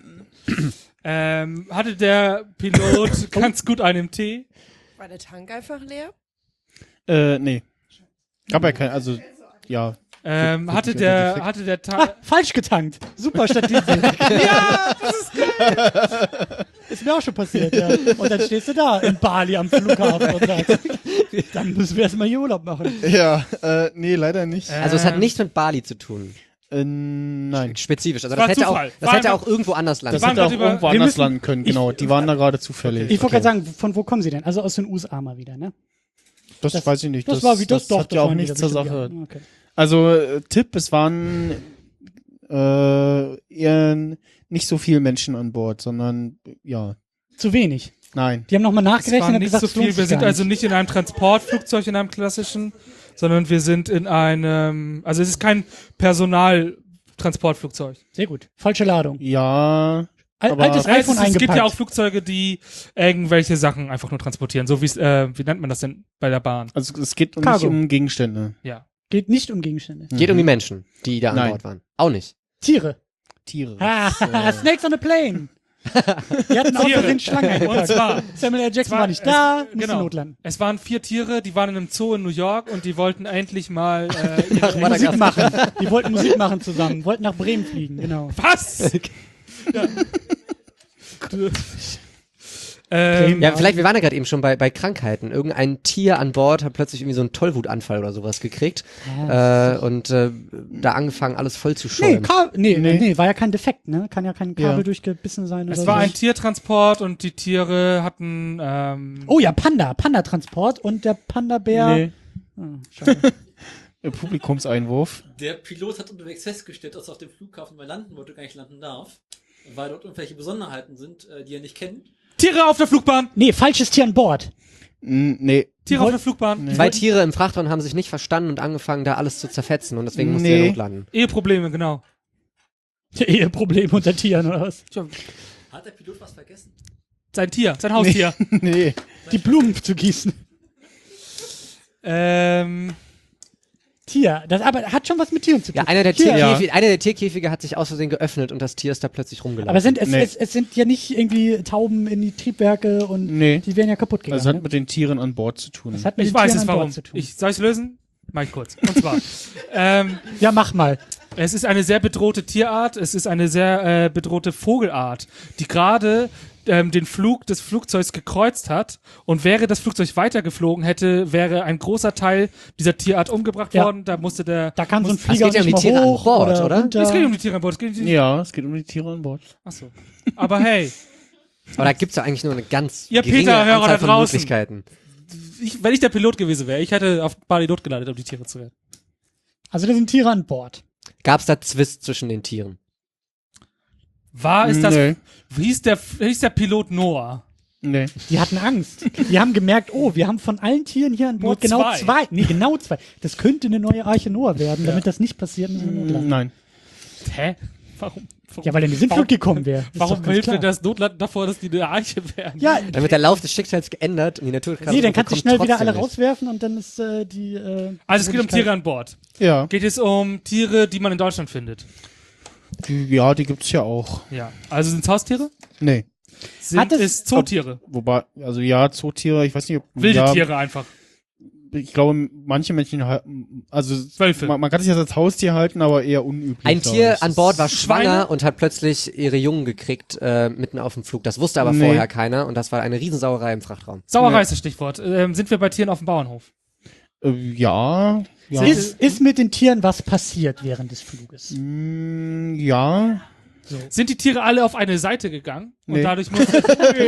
Ähm, hatte der Pilot ganz gut einen Tee? War der Tank einfach leer? Äh, nee. Gab ja kein, also, ja. Ähm, hatte Wirklich der, defekt. hatte der Ah, Ta falsch getankt. Super Statistik. ja, das ist geil. Ist mir auch schon passiert, ja. Und dann stehst du da in Bali am Flughafen und sagst, dann müssen wir erstmal hier Urlaub machen. Ja, äh, nee, leider nicht. Also es hat nichts mit Bali zu tun. Äh, nein. Spezifisch. Also War das hätte auch, Zufall. das War hätte einfach- auch irgendwo anders landen Das waren hätte grad auch über- irgendwo wir anders müssen- landen können, genau. Die waren da gerade zufällig. Ich wollte gerade sagen, von wo kommen sie denn? Also aus den U S A mal wieder, ne? Das, das- weiß ich nicht. Das, war wie das, doch. hat das ja auch waren nichts wieder zur bestimmt, Sache. ja. Okay. Also, äh, Tipp, es waren äh, eher n- nicht so viele Menschen an Bord, sondern, ja, Zu wenig. nein. Die haben nochmal Es nachgerechnet war und nicht gesagt, so es lohnt viel. sich Wir sind gar also nicht. nicht in einem Transportflugzeug, in einem klassischen, sondern wir sind in einem, also es ist kein Personaltransportflugzeug. Sehr gut. Falsche Ladung. Ja, Al Aber- altes Ja, es, iPhone ist, es eingepackt. gibt ja auch Flugzeuge, die irgendwelche Sachen einfach nur transportieren, so wie es, äh, wie nennt man das denn bei der Bahn? also es geht um nicht Cargo. um Gegenstände. Ja. Geht nicht um Gegenstände. Geht um die Menschen, die da an Nein. Bord waren. Auch nicht. Tiere. Tiere. Ah, Das, äh, Snakes on a plane. Die hatten auch Tiere. den Schlangen Und eingepackt. zwar, Samuel L. Jackson war- war nicht es- da, musste genau. notlanden. es waren vier Tiere, die waren in einem Zoo in New York und die wollten endlich mal äh, ihre Musik machen. Die wollten Musik machen zusammen, wollten nach Bremen fliegen, genau. Was? ja. Du- ähm, Ja, vielleicht, wir waren ja gerade eben schon bei, bei Krankheiten. Irgendein Tier an Bord hat plötzlich irgendwie so einen Tollwutanfall oder sowas gekriegt. Äh, und äh, da angefangen, alles voll zu Nee, schäumen. Ka nee, nee, Nee. nee, war ja kein Defekt, ne? Kann ja kein Kabel Ja. durchgebissen sein es oder war so. ein Tiertransport und die Tiere hatten ähm, Oh ja, Panda, Panda-Transport und der Panda-Bär. nee, Ah, schade. äh, Publikumseinwurf. Der Pilot hat unterwegs festgestellt, dass er auf dem Flughafen mal landen wollte, gar nicht landen darf, weil dort irgendwelche Besonderheiten sind, äh, die er nicht kennt. Tiere auf der Flugbahn. Nee, falsches Tier an Bord. N nee. Tiere auf der Flugbahn. Zwei Tiere im Frachtraum haben sich nicht verstanden und angefangen, da alles zu zerfetzen. Und deswegen musste Nee. er notlanden. Eheprobleme, genau. Eheproblem unter Tieren oder was? Hat der Pilot was vergessen? Sein Tier, sein Haustier. Nee. Die Blumen zu gießen. ähm, Tier, das aber hat schon was mit Tieren zu tun. Ja, einer der, Tier. Tierkäfige, einer der Tierkäfige hat sich aus Versehen geöffnet und das Tier ist da plötzlich rumgelaufen. Aber sind, es, Nee. es, es sind ja nicht irgendwie Tauben in die Triebwerke und Nee. die werden ja kaputt gegangen. Also hat ne? mit den Tieren an Bord zu tun. Das hat mit ich den weiß Tieren es an Bord warum. zu tun. Ich, soll ich lösen? Mach ich kurz. Und zwar, ähm, ja, mach mal. es ist eine sehr bedrohte Tierart, es ist eine sehr äh, bedrohte Vogelart, die gerade ähm, den Flug des Flugzeugs gekreuzt hat und wäre das Flugzeug weitergeflogen hätte, wäre ein großer Teil dieser Tierart umgebracht Ja. worden. Da musste der... Da kann so ein muss- Flieger Es geht ja um nicht die mal Tiere an hoch Bord, oder, oder? runter. Es geht nicht um die Tiere an Bord, es geht nicht um die... Ja, es geht um die Tiere an Bord. Achso. Aber hey, Aber da gibt's ja eigentlich nur eine ganz Ihr geringe Peter-Hörer Anzahl da von draußen. Möglichkeiten. ich, wenn ich der Pilot gewesen wäre, ich hätte auf Bali Not gelandet, um die Tiere zu retten. Also da sind Tiere an Bord. Gab's da Zwist zwischen den Tieren? War ist das... Nee. Hieß der, hieß der Pilot Noah? Nee. Die hatten Angst. Die haben gemerkt, oh, wir haben von allen Tieren hier an Bord Nur genau zwei. zwei. Nee, genau zwei. Das könnte eine neue Arche Noah werden. Damit das nicht passiert, müssen wir notlanden. Nein. Hä? Warum? Warum, Ja, weil er in die Sintflut gekommen wäre. Ist warum doch ganz hilft klar. denn das Notland davor, dass die eine Arche werden? Ja, Dann wird der Lauf des Schicksals geändert und die Natur nee, dann kannst du schnell wieder alle rauswerfen und dann ist äh, die. Äh, Also es geht um Möglichkeit- Tiere an Bord. Ja, Geht es um Tiere, die man in Deutschland findet? die, ja, die gibt's ja auch. Ja. Also sind es Haustiere? Nee. Sind Hat es- es Zootiere? Wobei, also ja, Zootiere, ich weiß nicht, ob Wilde ja, Tiere einfach. Ich glaube, manche Menschen halten, also Wölfe. man, man kann sich das als Haustier halten, aber eher unüblich. Ein glaub Tier ich. an Bord war Schweine? schwanger und hat plötzlich ihre Jungen gekriegt, äh, mitten auf dem Flug. Das wusste aber Nee. vorher keiner und das war eine Riesensauerei im Frachtraum. Sauerei Nee. ist das Stichwort. Ähm, sind wir bei Tieren auf dem Bauernhof? Äh, ja, ja. Ist, ist mit den Tieren was passiert während des Fluges? Mm, ja. Sind die Tiere alle auf eine Seite gegangen? Und Nee. dadurch musste...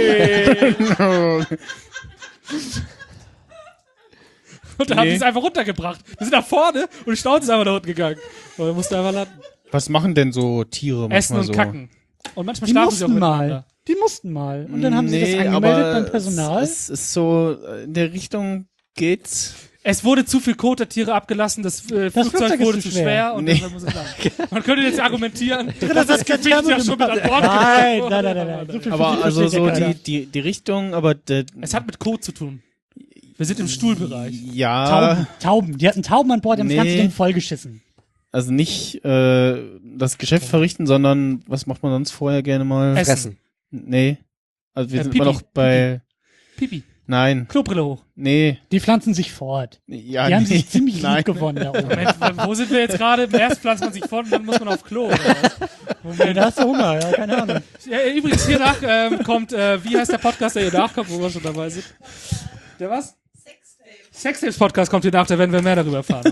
Und dann haben Nee. die es einfach runtergebracht. Wir sind nach vorne und die Schnauze ist einfach nach unten gegangen. Und dann musste einfach landen. Was machen denn so Tiere Essen manchmal und so? kacken. Und manchmal Die schlafen sie auch mussten miteinander. mal. Die mussten mal. Und dann haben sie Nee, das angemeldet aber beim Personal. Es, es ist so, äh, in der Richtung geht's. Es wurde zu viel Kot der Tiere abgelassen, das, äh, Das Flugzeug Flugzeug ist wurde zu zu schwer. schwer und Nee. deshalb muss es landen. Man könnte jetzt argumentieren, dass das das kein Gewicht ja Thermodynamik. schon mit an Bord Nein, gebracht nein, wurde. nein, nein, nein. So viel Aber Physik also versteht so ja keiner. die, die, die Richtung, aber der, Es hat mit Kot zu tun. Wir sind im Stuhlbereich. ja, Tauben, Tauben. Die hatten Tauben an Bord, die haben Nee. das ganze Ding vollgeschissen. also nicht äh, das Geschäft verrichten, sondern was macht man sonst vorher gerne mal? Essen. Fressen. Nee. Also wir Äh, sind Pipi, immer noch bei, Pipi. nein, Klobrille hoch. nee, Die pflanzen sich fort. ja, Die haben nee, sich ziemlich nein. lieb gewonnen da oben. Moment, wo sind wir jetzt gerade? Erst pflanzt man sich fort und dann muss man auf Klo. Oder was? Moment. Da hast du Hunger, ja, keine Ahnung. Ja, übrigens, hier nach ähm, kommt, äh, wie heißt der Podcast, der hier nachkommt, wo wir schon dabei sind? Der was? Sextapes Podcast kommt hier nach, da werden wir mehr darüber erfahren.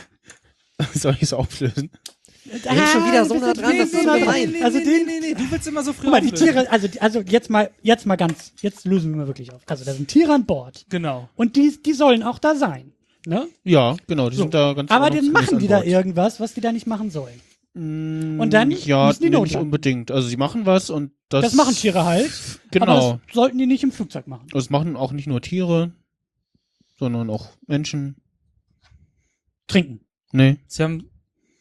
Soll ich es auflösen? Wir sind schon wieder so nah dran, das ist so gemein. Also den, nee, nee, du willst immer so früh guck mal, die auflösen. Tiere, also, also jetzt mal, jetzt mal ganz, jetzt lösen wir mal wirklich auf. Also da sind Tiere an Bord. Genau. Und die, die sollen auch da sein. Ne? Ja, genau, die sind da ganz Aber dann ordnungsgemäß machen an die da Bord. irgendwas, was die da nicht machen sollen. Mm, Und dann ja, müssen die nee, nicht notlanden. unbedingt. Also sie machen was und das... Das machen Tiere halt. Genau. Aber das sollten die nicht im Flugzeug machen. Das machen auch nicht nur Tiere, sondern auch Menschen. Trinken. Nee. Sie haben,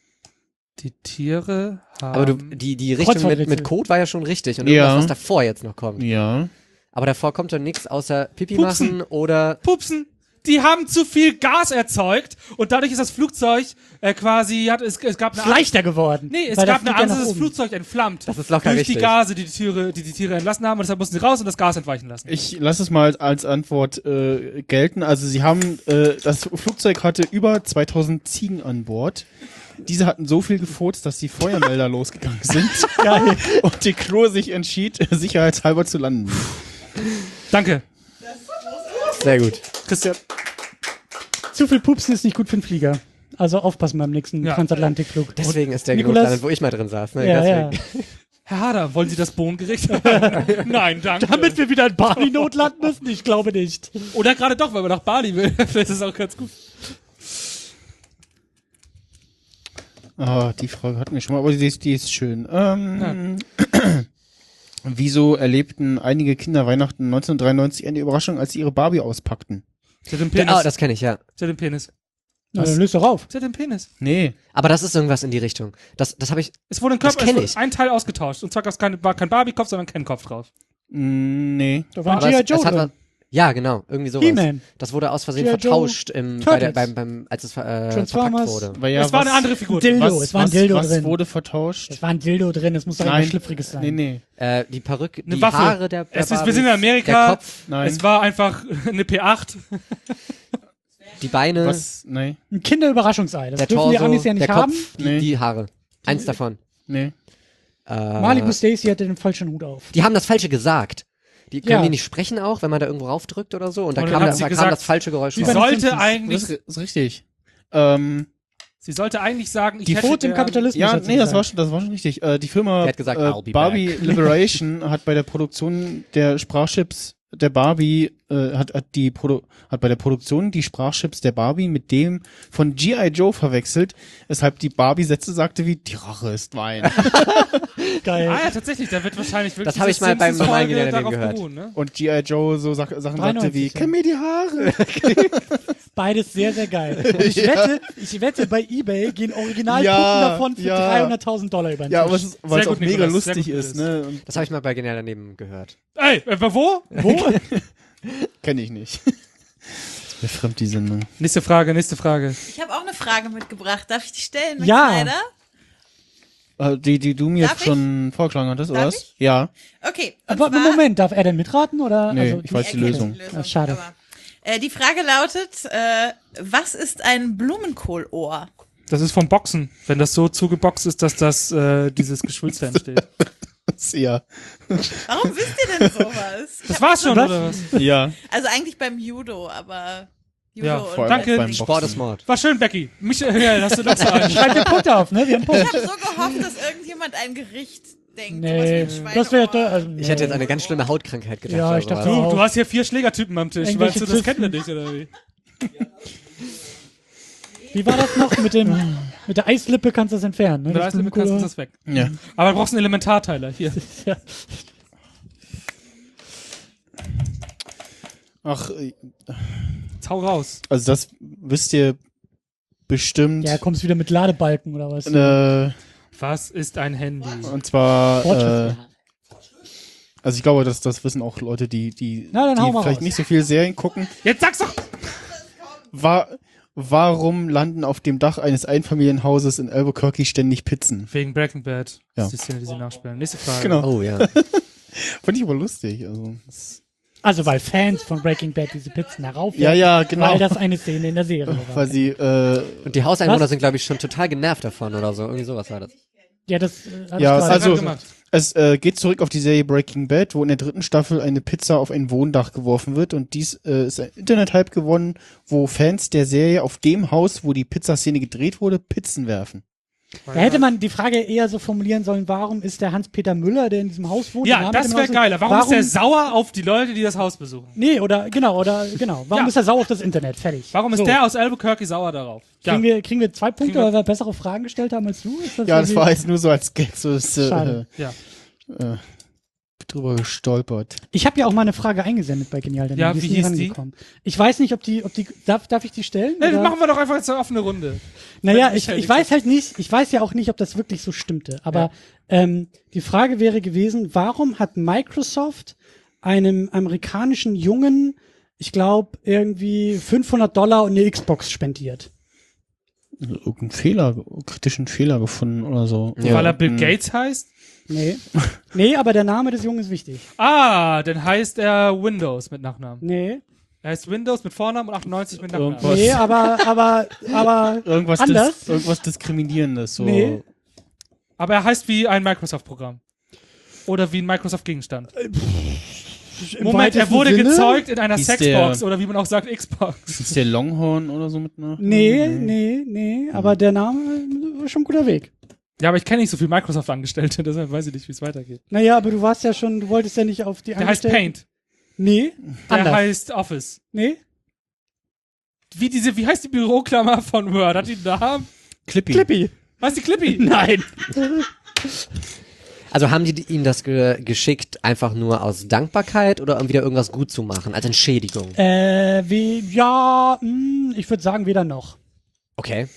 die Tiere haben... Aber du, die, die Richtung mit, Kreuzworträtsel. mit Code war ja schon richtig und Ja. irgendwas, was davor jetzt noch kommt. Ja. Aber davor kommt doch nichts außer Pipi Pupsen. machen oder Pupsen. Die haben zu viel Gas erzeugt und dadurch ist das Flugzeug äh, quasi, hat, es, es gab eine Ist leichter geworden. Nee, es weil gab das eine fliegt ja Angst, nach dass das oben. Flugzeug entflammt. das ist locker Durch richtig. die Gase, die die Tiere, die die Tiere entlassen haben und deshalb mussten sie raus und das Gas entweichen lassen. Ich lasse es mal als Antwort äh, gelten. Also sie haben, äh, das Flugzeug hatte über zweitausend Ziegen an Bord. Diese hatten so viel gefurzt, dass die Feuermelder losgegangen sind. Geil. Und die Crew sich entschied, sicherheitshalber zu landen. Danke, Sehr gut. Christian. Zu viel Pupsen ist nicht gut für den Flieger. Also aufpassen beim nächsten Ja. Transatlantikflug. Deswegen ist der Nikolas- gelandet, wo ich mal drin saß. Ne? Ja, ja. Deswegen. Herr Hader, wollen Sie das Bohnengericht haben? Nein, danke. Damit wir wieder in Bali notlanden müssen? Ich glaube nicht. Oder gerade doch, weil wir nach Bali will. Vielleicht ist es auch ganz gut. Ah, die Frage hatten wir schon mal, aber die ist, die ist schön. Ähm, Wieso erlebten einige Kinder Weihnachten neunzehnhundertdreiundneunzig eine Überraschung, als sie ihre Barbie auspackten? Sie hat den Der, Penis. ah, das kenne ich, ja. Sie hat den Penis. Na, dann löst doch auf. Sie hat den Penis. Nee. Aber das ist irgendwas in die Richtung. Das, das habe ich. Es wurde ein Das Körper, kenn es wurde ich. ein Teil ausgetauscht. Und zwar gab's keine, war kein Barbie-Kopf, sondern kein Kopf drauf. Mm, Nee. Da war Aber G I. es, es Joe hat was, drin. ja, genau, irgendwie sowas. He-Man. Das wurde aus Versehen G I. Joe vertauscht im, bei der, Turtles. beim, beim, als es äh, verpackt Transformers. wurde. Weil ja, es war was, eine andere Figur. Dildo. Was, es war ein was, Dildo was drin. wurde vertauscht? Es war ein Dildo drin. Es muss doch Nein. irgendwas Schlüpfriges sein. Nee, nee. Äh, die Perücke, Eine die Waffe. Haare der, der Es ist, wir Barbies, sind in Amerika. der Kopf, Nein. Es war einfach eine P acht. die Beine, Was? Nee. Ein Kinderüberraschungsei. Das der dürfen Torso, die Amis ja nicht der haben. Kopf, die, Nee. die Haare. Eins davon. Nee. Äh, Malibu Stacy hatte den falschen Hut auf. Die haben das Falsche gesagt. Die können Ja. die nicht sprechen auch, wenn man da irgendwo raufdrückt oder so? Und da Und dann kam, hat da, sie da kam gesagt, das falsche Geräusch Sie Wie raus. bei den sollte Simpsons. eigentlich, Das ist, ist richtig. Ähm, sie sollte eigentlich sagen, ich Die hätte Furcht im gern- Kapitalismus. ja, hat sie nee, das gesagt. war schon, das war schon richtig. Äh, die Firma Die hat gesagt, äh, I'll be Barbie Liberation hat bei der Produktion der Sprachchips der Barbie äh, hat, hat die Produ hat bei der Produktion die Sprachchips der Barbie mit dem von G I. Joe verwechselt, weshalb die Barbie Sätze sagte wie die Rache ist Wein. Geil. Ah ja, tatsächlich, da wird wahrscheinlich wirklich Das hab ich mal beim Simpsons-Folge normalen Wiedersehen darauf gehört. beruhen, ne? Und G I. Joe so Sa Sachen sagte wie dreiundneunzig, ja. kenn mir die Haare. Beides sehr, sehr geil. Und ich wette, ich wette, bei eBay gehen Originalpuppen Ja, davon für ja. dreihunderttausend Dollar über den Ja, Tisch. aber es ist- weil es Sehr auch gut, mega Nikolas, sehr lustig gut, ist, ne? Und Das habe ich mal bei Genial daneben gehört. Ey, äh, wo? Wo? kenn ich nicht. Das ist mir fremd, die Sendung. Nächste Frage, nächste Frage. Ich habe auch eine Frage mitgebracht. Darf ich die stellen, Max Ja. Snyder? Äh, die, die du mir Darf schon vorgeschlagen hattest, oder Darf was? Ja. Okay. Und Aber zwar, Moment, darf er denn mitraten? Oder? Nee, also, ich weiß die er kennt Lösung. Ah, schade. aber, äh, die Frage lautet, äh, was ist ein Blumenkohlohr? Das ist vom Boxen, wenn das so zugeboxt ist, dass das äh, dieses Geschwulste entsteht. Ja. Warum wisst ihr denn sowas? Ich Das hab war's mich schon, Was? oder was? Ja. Also eigentlich beim Judo, aber Judo Ja, und vor allem Danke. beim Sport ist Boxen. Mord. War schön, Becky. Michael, hast du noch so einen? Schreib dir Punkte auf, ne? Wir haben Ich Punkte. habe so gehofft, dass irgendjemand ein Gericht denkt. Nee, sowas wie ein das wäre. Schweineohr. Also, Ich hätte jetzt eine ganz schlimme Hautkrankheit gedacht. Ja, oder ich dachte sowas. auch. Du, du hast hier vier Schlägertypen am Tisch. Irgendwelche Weißt du, das Zysten. kennt ihr nicht, oder wie? Wie war das noch mit dem mit der Eislippe kannst du das entfernen, ne? Mit der Das Eislippe kannst du Blumenkohl- das weg. Ja. Aber du brauchst einen Elementarteiler. Hier. Ja. Ach, äh, Jetzt hau raus. also das wisst ihr bestimmt. Ja, kommst wieder mit Ladebalken oder was? äh, Was ist ein Handy? und zwar, äh, Fortschritt. also ich glaube, dass das wissen auch Leute, die, die, Na, dann hau die mal vielleicht raus. nicht so viel Serien gucken. Jetzt sag's doch! War, warum landen auf dem Dach eines Einfamilienhauses in Albuquerque ständig Pizzen? Wegen Breaking Bad. Ja. Das ist die Szene, die sie nachspielen. Nächste Frage. Genau. Oh ja. Fand ich aber lustig. Also, das, Also weil Fans von Breaking Bad diese Pizzen herauf. ja, ja, genau. Weil das eine Szene in der Serie war. Weil sie, äh, Und die Hauseinwohner Was? sind, glaube ich, schon total genervt davon oder so. Irgendwie sowas war das. Ja, das äh, hat Ja, ich gerade- also- gemacht. es äh, geht zurück auf die Serie Breaking Bad, wo in der dritten Staffel eine Pizza auf ein Wohndach geworfen wird und dies äh, ist ein Internet-Hype gewonnen, wo Fans der Serie auf dem Haus, wo die Pizzaszene gedreht wurde, Pizzen werfen. Da hätte man die Frage eher so formulieren sollen, warum ist der Hans-Peter Müller, der in diesem Haus wohnt? der Ja, Name das mit dem wäre Haus- geiler. Warum, ist der sauer auf die Leute, die das Haus besuchen? Nee, oder, genau, oder, genau. Warum Ja. ist er sauer auf das Internet? Fertig. Warum ist So. der aus Albuquerque sauer darauf? Ja. Kriegen wir, kriegen wir zwei Punkte, Kriegen wir- weil wir bessere Fragen gestellt haben als du? Ist Ja, das irgendwie- war jetzt nur so als Gag, so ist äh, Schade. Ja. äh, drüber gestolpert. Ich habe ja auch mal eine Frage eingesendet bei Genial, denn Ja, die ist wie nie hieß die? rangekommen. Ich weiß nicht, ob die, ob die, darf, darf ich die stellen? Nee, oder? machen wir doch einfach jetzt eine offene Runde. Naja, Wenn ich, Michael ich nichts weiß halt nicht, ich weiß ja auch nicht, ob das wirklich so stimmte, aber ähm, die Frage wäre gewesen, warum hat Microsoft einem amerikanischen Jungen, ich glaube, irgendwie fünfhundert Dollar und eine Xbox spendiert? Also irgendeinen Fehler, kritischen Fehler gefunden oder so. Ja. Weil er Bill Hm. Gates heißt? Nee. Nee, aber der Name des Jungen ist wichtig. Ah, dann heißt er Windows mit Nachnamen. Nee. Er heißt Windows mit Vornamen und achtundneunzig mit Nachnamen. Irgendwas. Nee, aber, aber, aber, Irgendwas, anders? dis irgendwas Diskriminierendes. So. Nee. Aber er heißt wie ein Microsoft-Programm. Oder wie ein Microsoft-Gegenstand. im Moment, er weitesten wurde Sinne? gezeugt in einer Hieß Sexbox der- oder wie man auch sagt, Xbox. Ist der Longhorn oder so mit nach? Nee, nee, nee, aber der Name war schon ein guter Weg. Ja, aber ich kenne nicht so viele Microsoft-Angestellte, deshalb weiß ich nicht, wie es weitergeht. Naja, aber du warst ja schon, du wolltest ja nicht auf die Der heißt Angestellten- Paint. Nee, Der anders. heißt Office. Nee? Wie diese, wie heißt die Büroklammer von Word? Hat die einen Namen? Clippy. Clippy. Was ist die Clippy? Nein. Also haben die ihm das ge geschickt einfach nur aus Dankbarkeit oder um wieder irgendwas gut zu machen, als Entschädigung? Äh, wie, ja, mh, ich würde sagen, weder noch. Okay.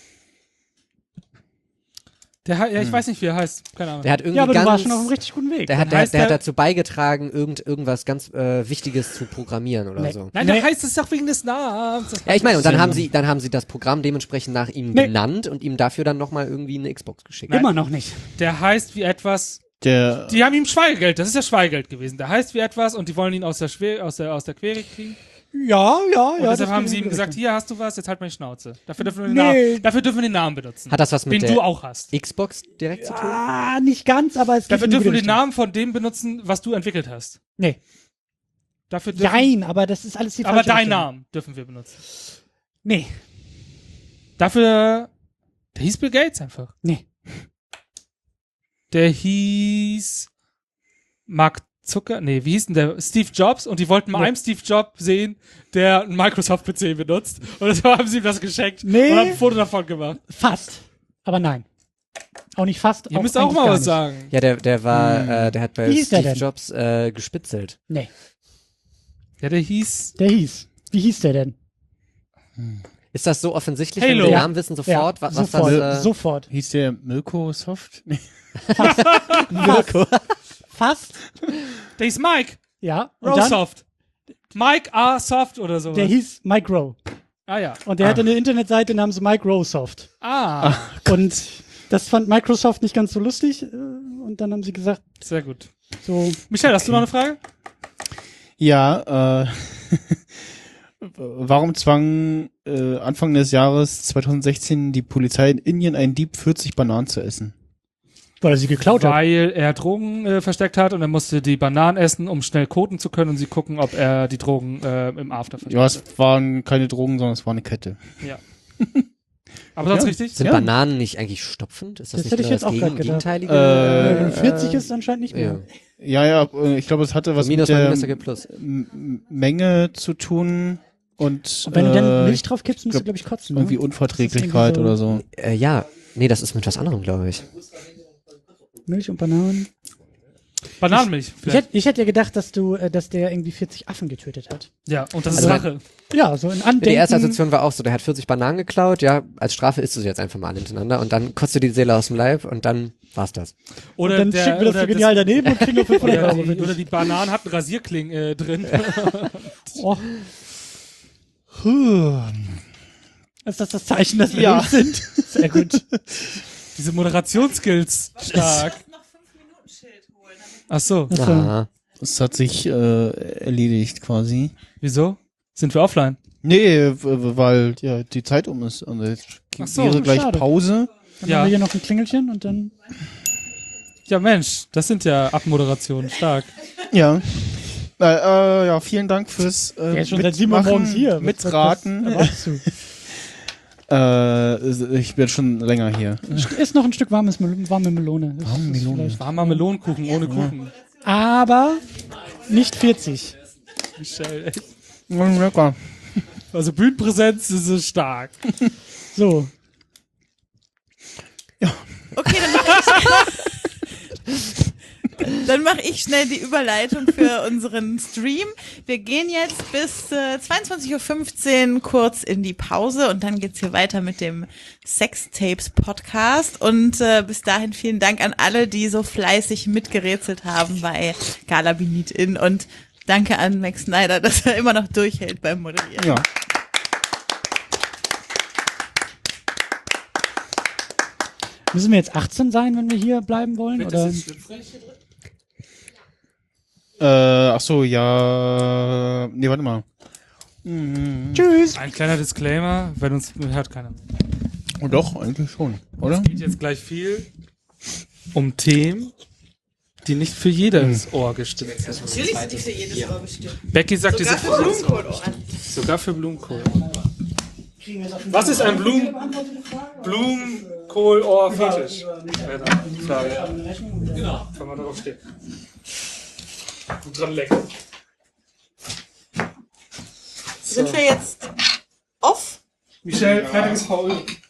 Der, hei- ja, ich weiß nicht, wie er heißt. Keine Ahnung. Der hat irgendwie Ja, aber ganz, du warst schon auf einem richtig guten Weg. der hat, Dann der, heißt der hat der- dazu beigetragen, irgend, irgendwas ganz äh, Wichtiges zu programmieren oder Nee. so. Nein, Nee. der heißt es doch wegen des Namens. Das Ja, ich meine, und dann Sinn. haben sie, dann haben sie das Programm dementsprechend nach ihm Nee. benannt und ihm dafür dann nochmal irgendwie eine Xbox geschickt. Immer noch nicht. Der heißt wie etwas. Der, Die haben ihm Schweigegeld, das ist ja Schweigegeld gewesen. Der heißt wie etwas und die wollen ihn aus der, Schwer, aus der, aus der Quere kriegen. Ja, ja, Und ja. deshalb das haben geht sie in ihm die gesagt, Richtung. hier hast du was, jetzt halt meine Schnauze. Dafür dürfen wir den, Nee. Namen, dafür dürfen wir den Namen benutzen. Hat das was mit den der du auch hast. Xbox direkt zu tun? Ah, nicht ganz, aber es geht Dafür in die dürfen wir den Richtung. Namen von dem benutzen, was du entwickelt hast. Nee. Dafür dürfen, Nein, aber das ist alles die aber falsche deinen Richtung. Namen dürfen wir benutzen. Nee, Dafür, der hieß Bill Gates einfach. nee. Der hieß Mark Zucker, nee, wie hieß denn der? Steve Jobs und die wollten mal Nee. einen Steve Jobs sehen, der einen Microsoft-P C benutzt. Und deshalb haben sie ihm das geschenkt Nee. und haben ein Foto davon gemacht. Fast. Aber nein. Auch nicht fast. Ihr müsst auch eigentlich mal gar was nicht. sagen. Ja, der, der war, äh, der hat bei Wie hieß der Steve denn? Jobs äh, gespitzelt. Nee, Ja, der hieß, der hieß. Wie hieß der denn? Ist das so offensichtlich, Halo. wenn wir den Namen wissen sofort, ja, was, was sofort, das... Äh, sofort. Hieß der Mirko Soft? Nee. Mirko. Fast. Der ist Mike. Ja. Und dann, Rosoft. Mike A. Soft oder sowas. der hieß Mike Rowe. ah ja. Und der hatte eine Internetseite namens Mike Rowe Soft. Ah, Und das fand Microsoft nicht ganz so lustig. äh, Und dann haben sie gesagt, sehr gut. so, Michelle, hast du noch eine Frage? Ja, äh, warum zwang äh, Anfang des Jahres zweitausendsechzehn die Polizei in Indien einen Dieb vierzig Bananen zu essen? weil er sie geklaut hat. Weil er Drogen äh, versteckt hat und er musste die Bananen essen, um schnell koten zu können und sie gucken, ob er die Drogen äh, im After versteckt Ja, es waren keine Drogen, sondern es war eine Kette. Ja. Aber sonst Ja. richtig? Sind Ja. Bananen nicht eigentlich stopfend? Ist das, Das nicht hätte ich nur jetzt auch Gegen- grad gedacht. gegenteilige? Äh, Äh, vierzig ist anscheinend nicht ja. mehr. Ja, ja, äh, ich glaube, es hatte was Minus mit mal der Minus ergibt Plus. M- Menge zu tun und, Und wenn du äh, dann Milch drauf kippst, musst du, glaub, glaube ich, kotzen. irgendwie Ne? Unverträglichkeit Das ist irgendwie oder so. Äh, ja, nee, das ist mit was anderem, glaube ich. Milch und Bananen. Bananenmilch. Ich vielleicht. hätte, ich hätte ja gedacht, dass du, äh, dass der irgendwie vierzig Affen getötet hat. Ja, und das Also ist Sache. Ja, so in Andenken. Die erste Assoziation war auch so, der hat vierzig Bananen geklaut, ja, als Strafe isst du sie jetzt einfach mal alle hintereinander und dann kotzt du die Seele aus dem Leib und dann war's das. Oder Und dann der, schicken wir das oder so genial daneben und kriegen nur fünfhundert Oder Euro. die, oder die Bananen hatten Rasierklingen äh, drin. Oh, ist das das Zeichen, dass wir Ja. durch sind? Sehr gut. Diese Moderationsskills stark. Ach so, Achso. Ah. Das hat sich äh, erledigt quasi. wieso? Sind wir offline? Nee, w- w- weil ja die Zeit um ist. Und jetzt Ach so, wäre gleich schade. Pause. Dann Ja. haben wir hier noch ein Klingelchen und dann. Ja, Mensch, das sind ja Abmoderationen, stark. Ja. Äh, äh, ja, vielen Dank fürs äh, Der ist schon seit sieben Uhr Mitmachen, morgens hier. Was- Mitraten. was- was erwartest Äh, ich bin schon länger hier. du? Ist noch ein Stück warmes Mel warme Melone. Das Warme ist Melone. vielleicht- Warmer Melonenkuchen ohne Kuchen. Aber nicht vierzig. Michelle, echt. Mm, lecker. Also Bühnenpräsenz ist so stark. So. Okay, dann mache ich, dann mach ich schnell die Überleitung für unseren Stream. Wir gehen jetzt bis äh, zweiundzwanzig Uhr fünfzehn kurz in die Pause und dann geht's hier weiter mit dem Sextapes Podcast. Und äh, bis dahin vielen Dank an alle, die so fleißig mitgerätselt haben bei Gala Be Need In. Und danke an Max Snyder, dass er immer noch durchhält beim Moderieren. Ja. Müssen wir jetzt achtzehn sein, wenn wir hier bleiben wollen? Oder? Äh, ach so, ja. Nee, warte mal. Tschüss. Ein kleiner Disclaimer, wenn uns hört keiner. Oh, doch, eigentlich schon, oder? Es geht jetzt gleich viel um Themen, die nicht für jedes Ohr gestimmt sind. Natürlich sind die für jedes Ohr bestimmt. Becky sagt, die Sogar sind für Blumenkohlohren. sogar für Blumenkohl. Was ist ein Blumen Blumenkohl-Ohr-Fetisch? Wäre dann die Frage. Genau. Kann man darauf stehen. Und dran lecken. Sind wir jetzt off? Michelle, fertiges V Ö.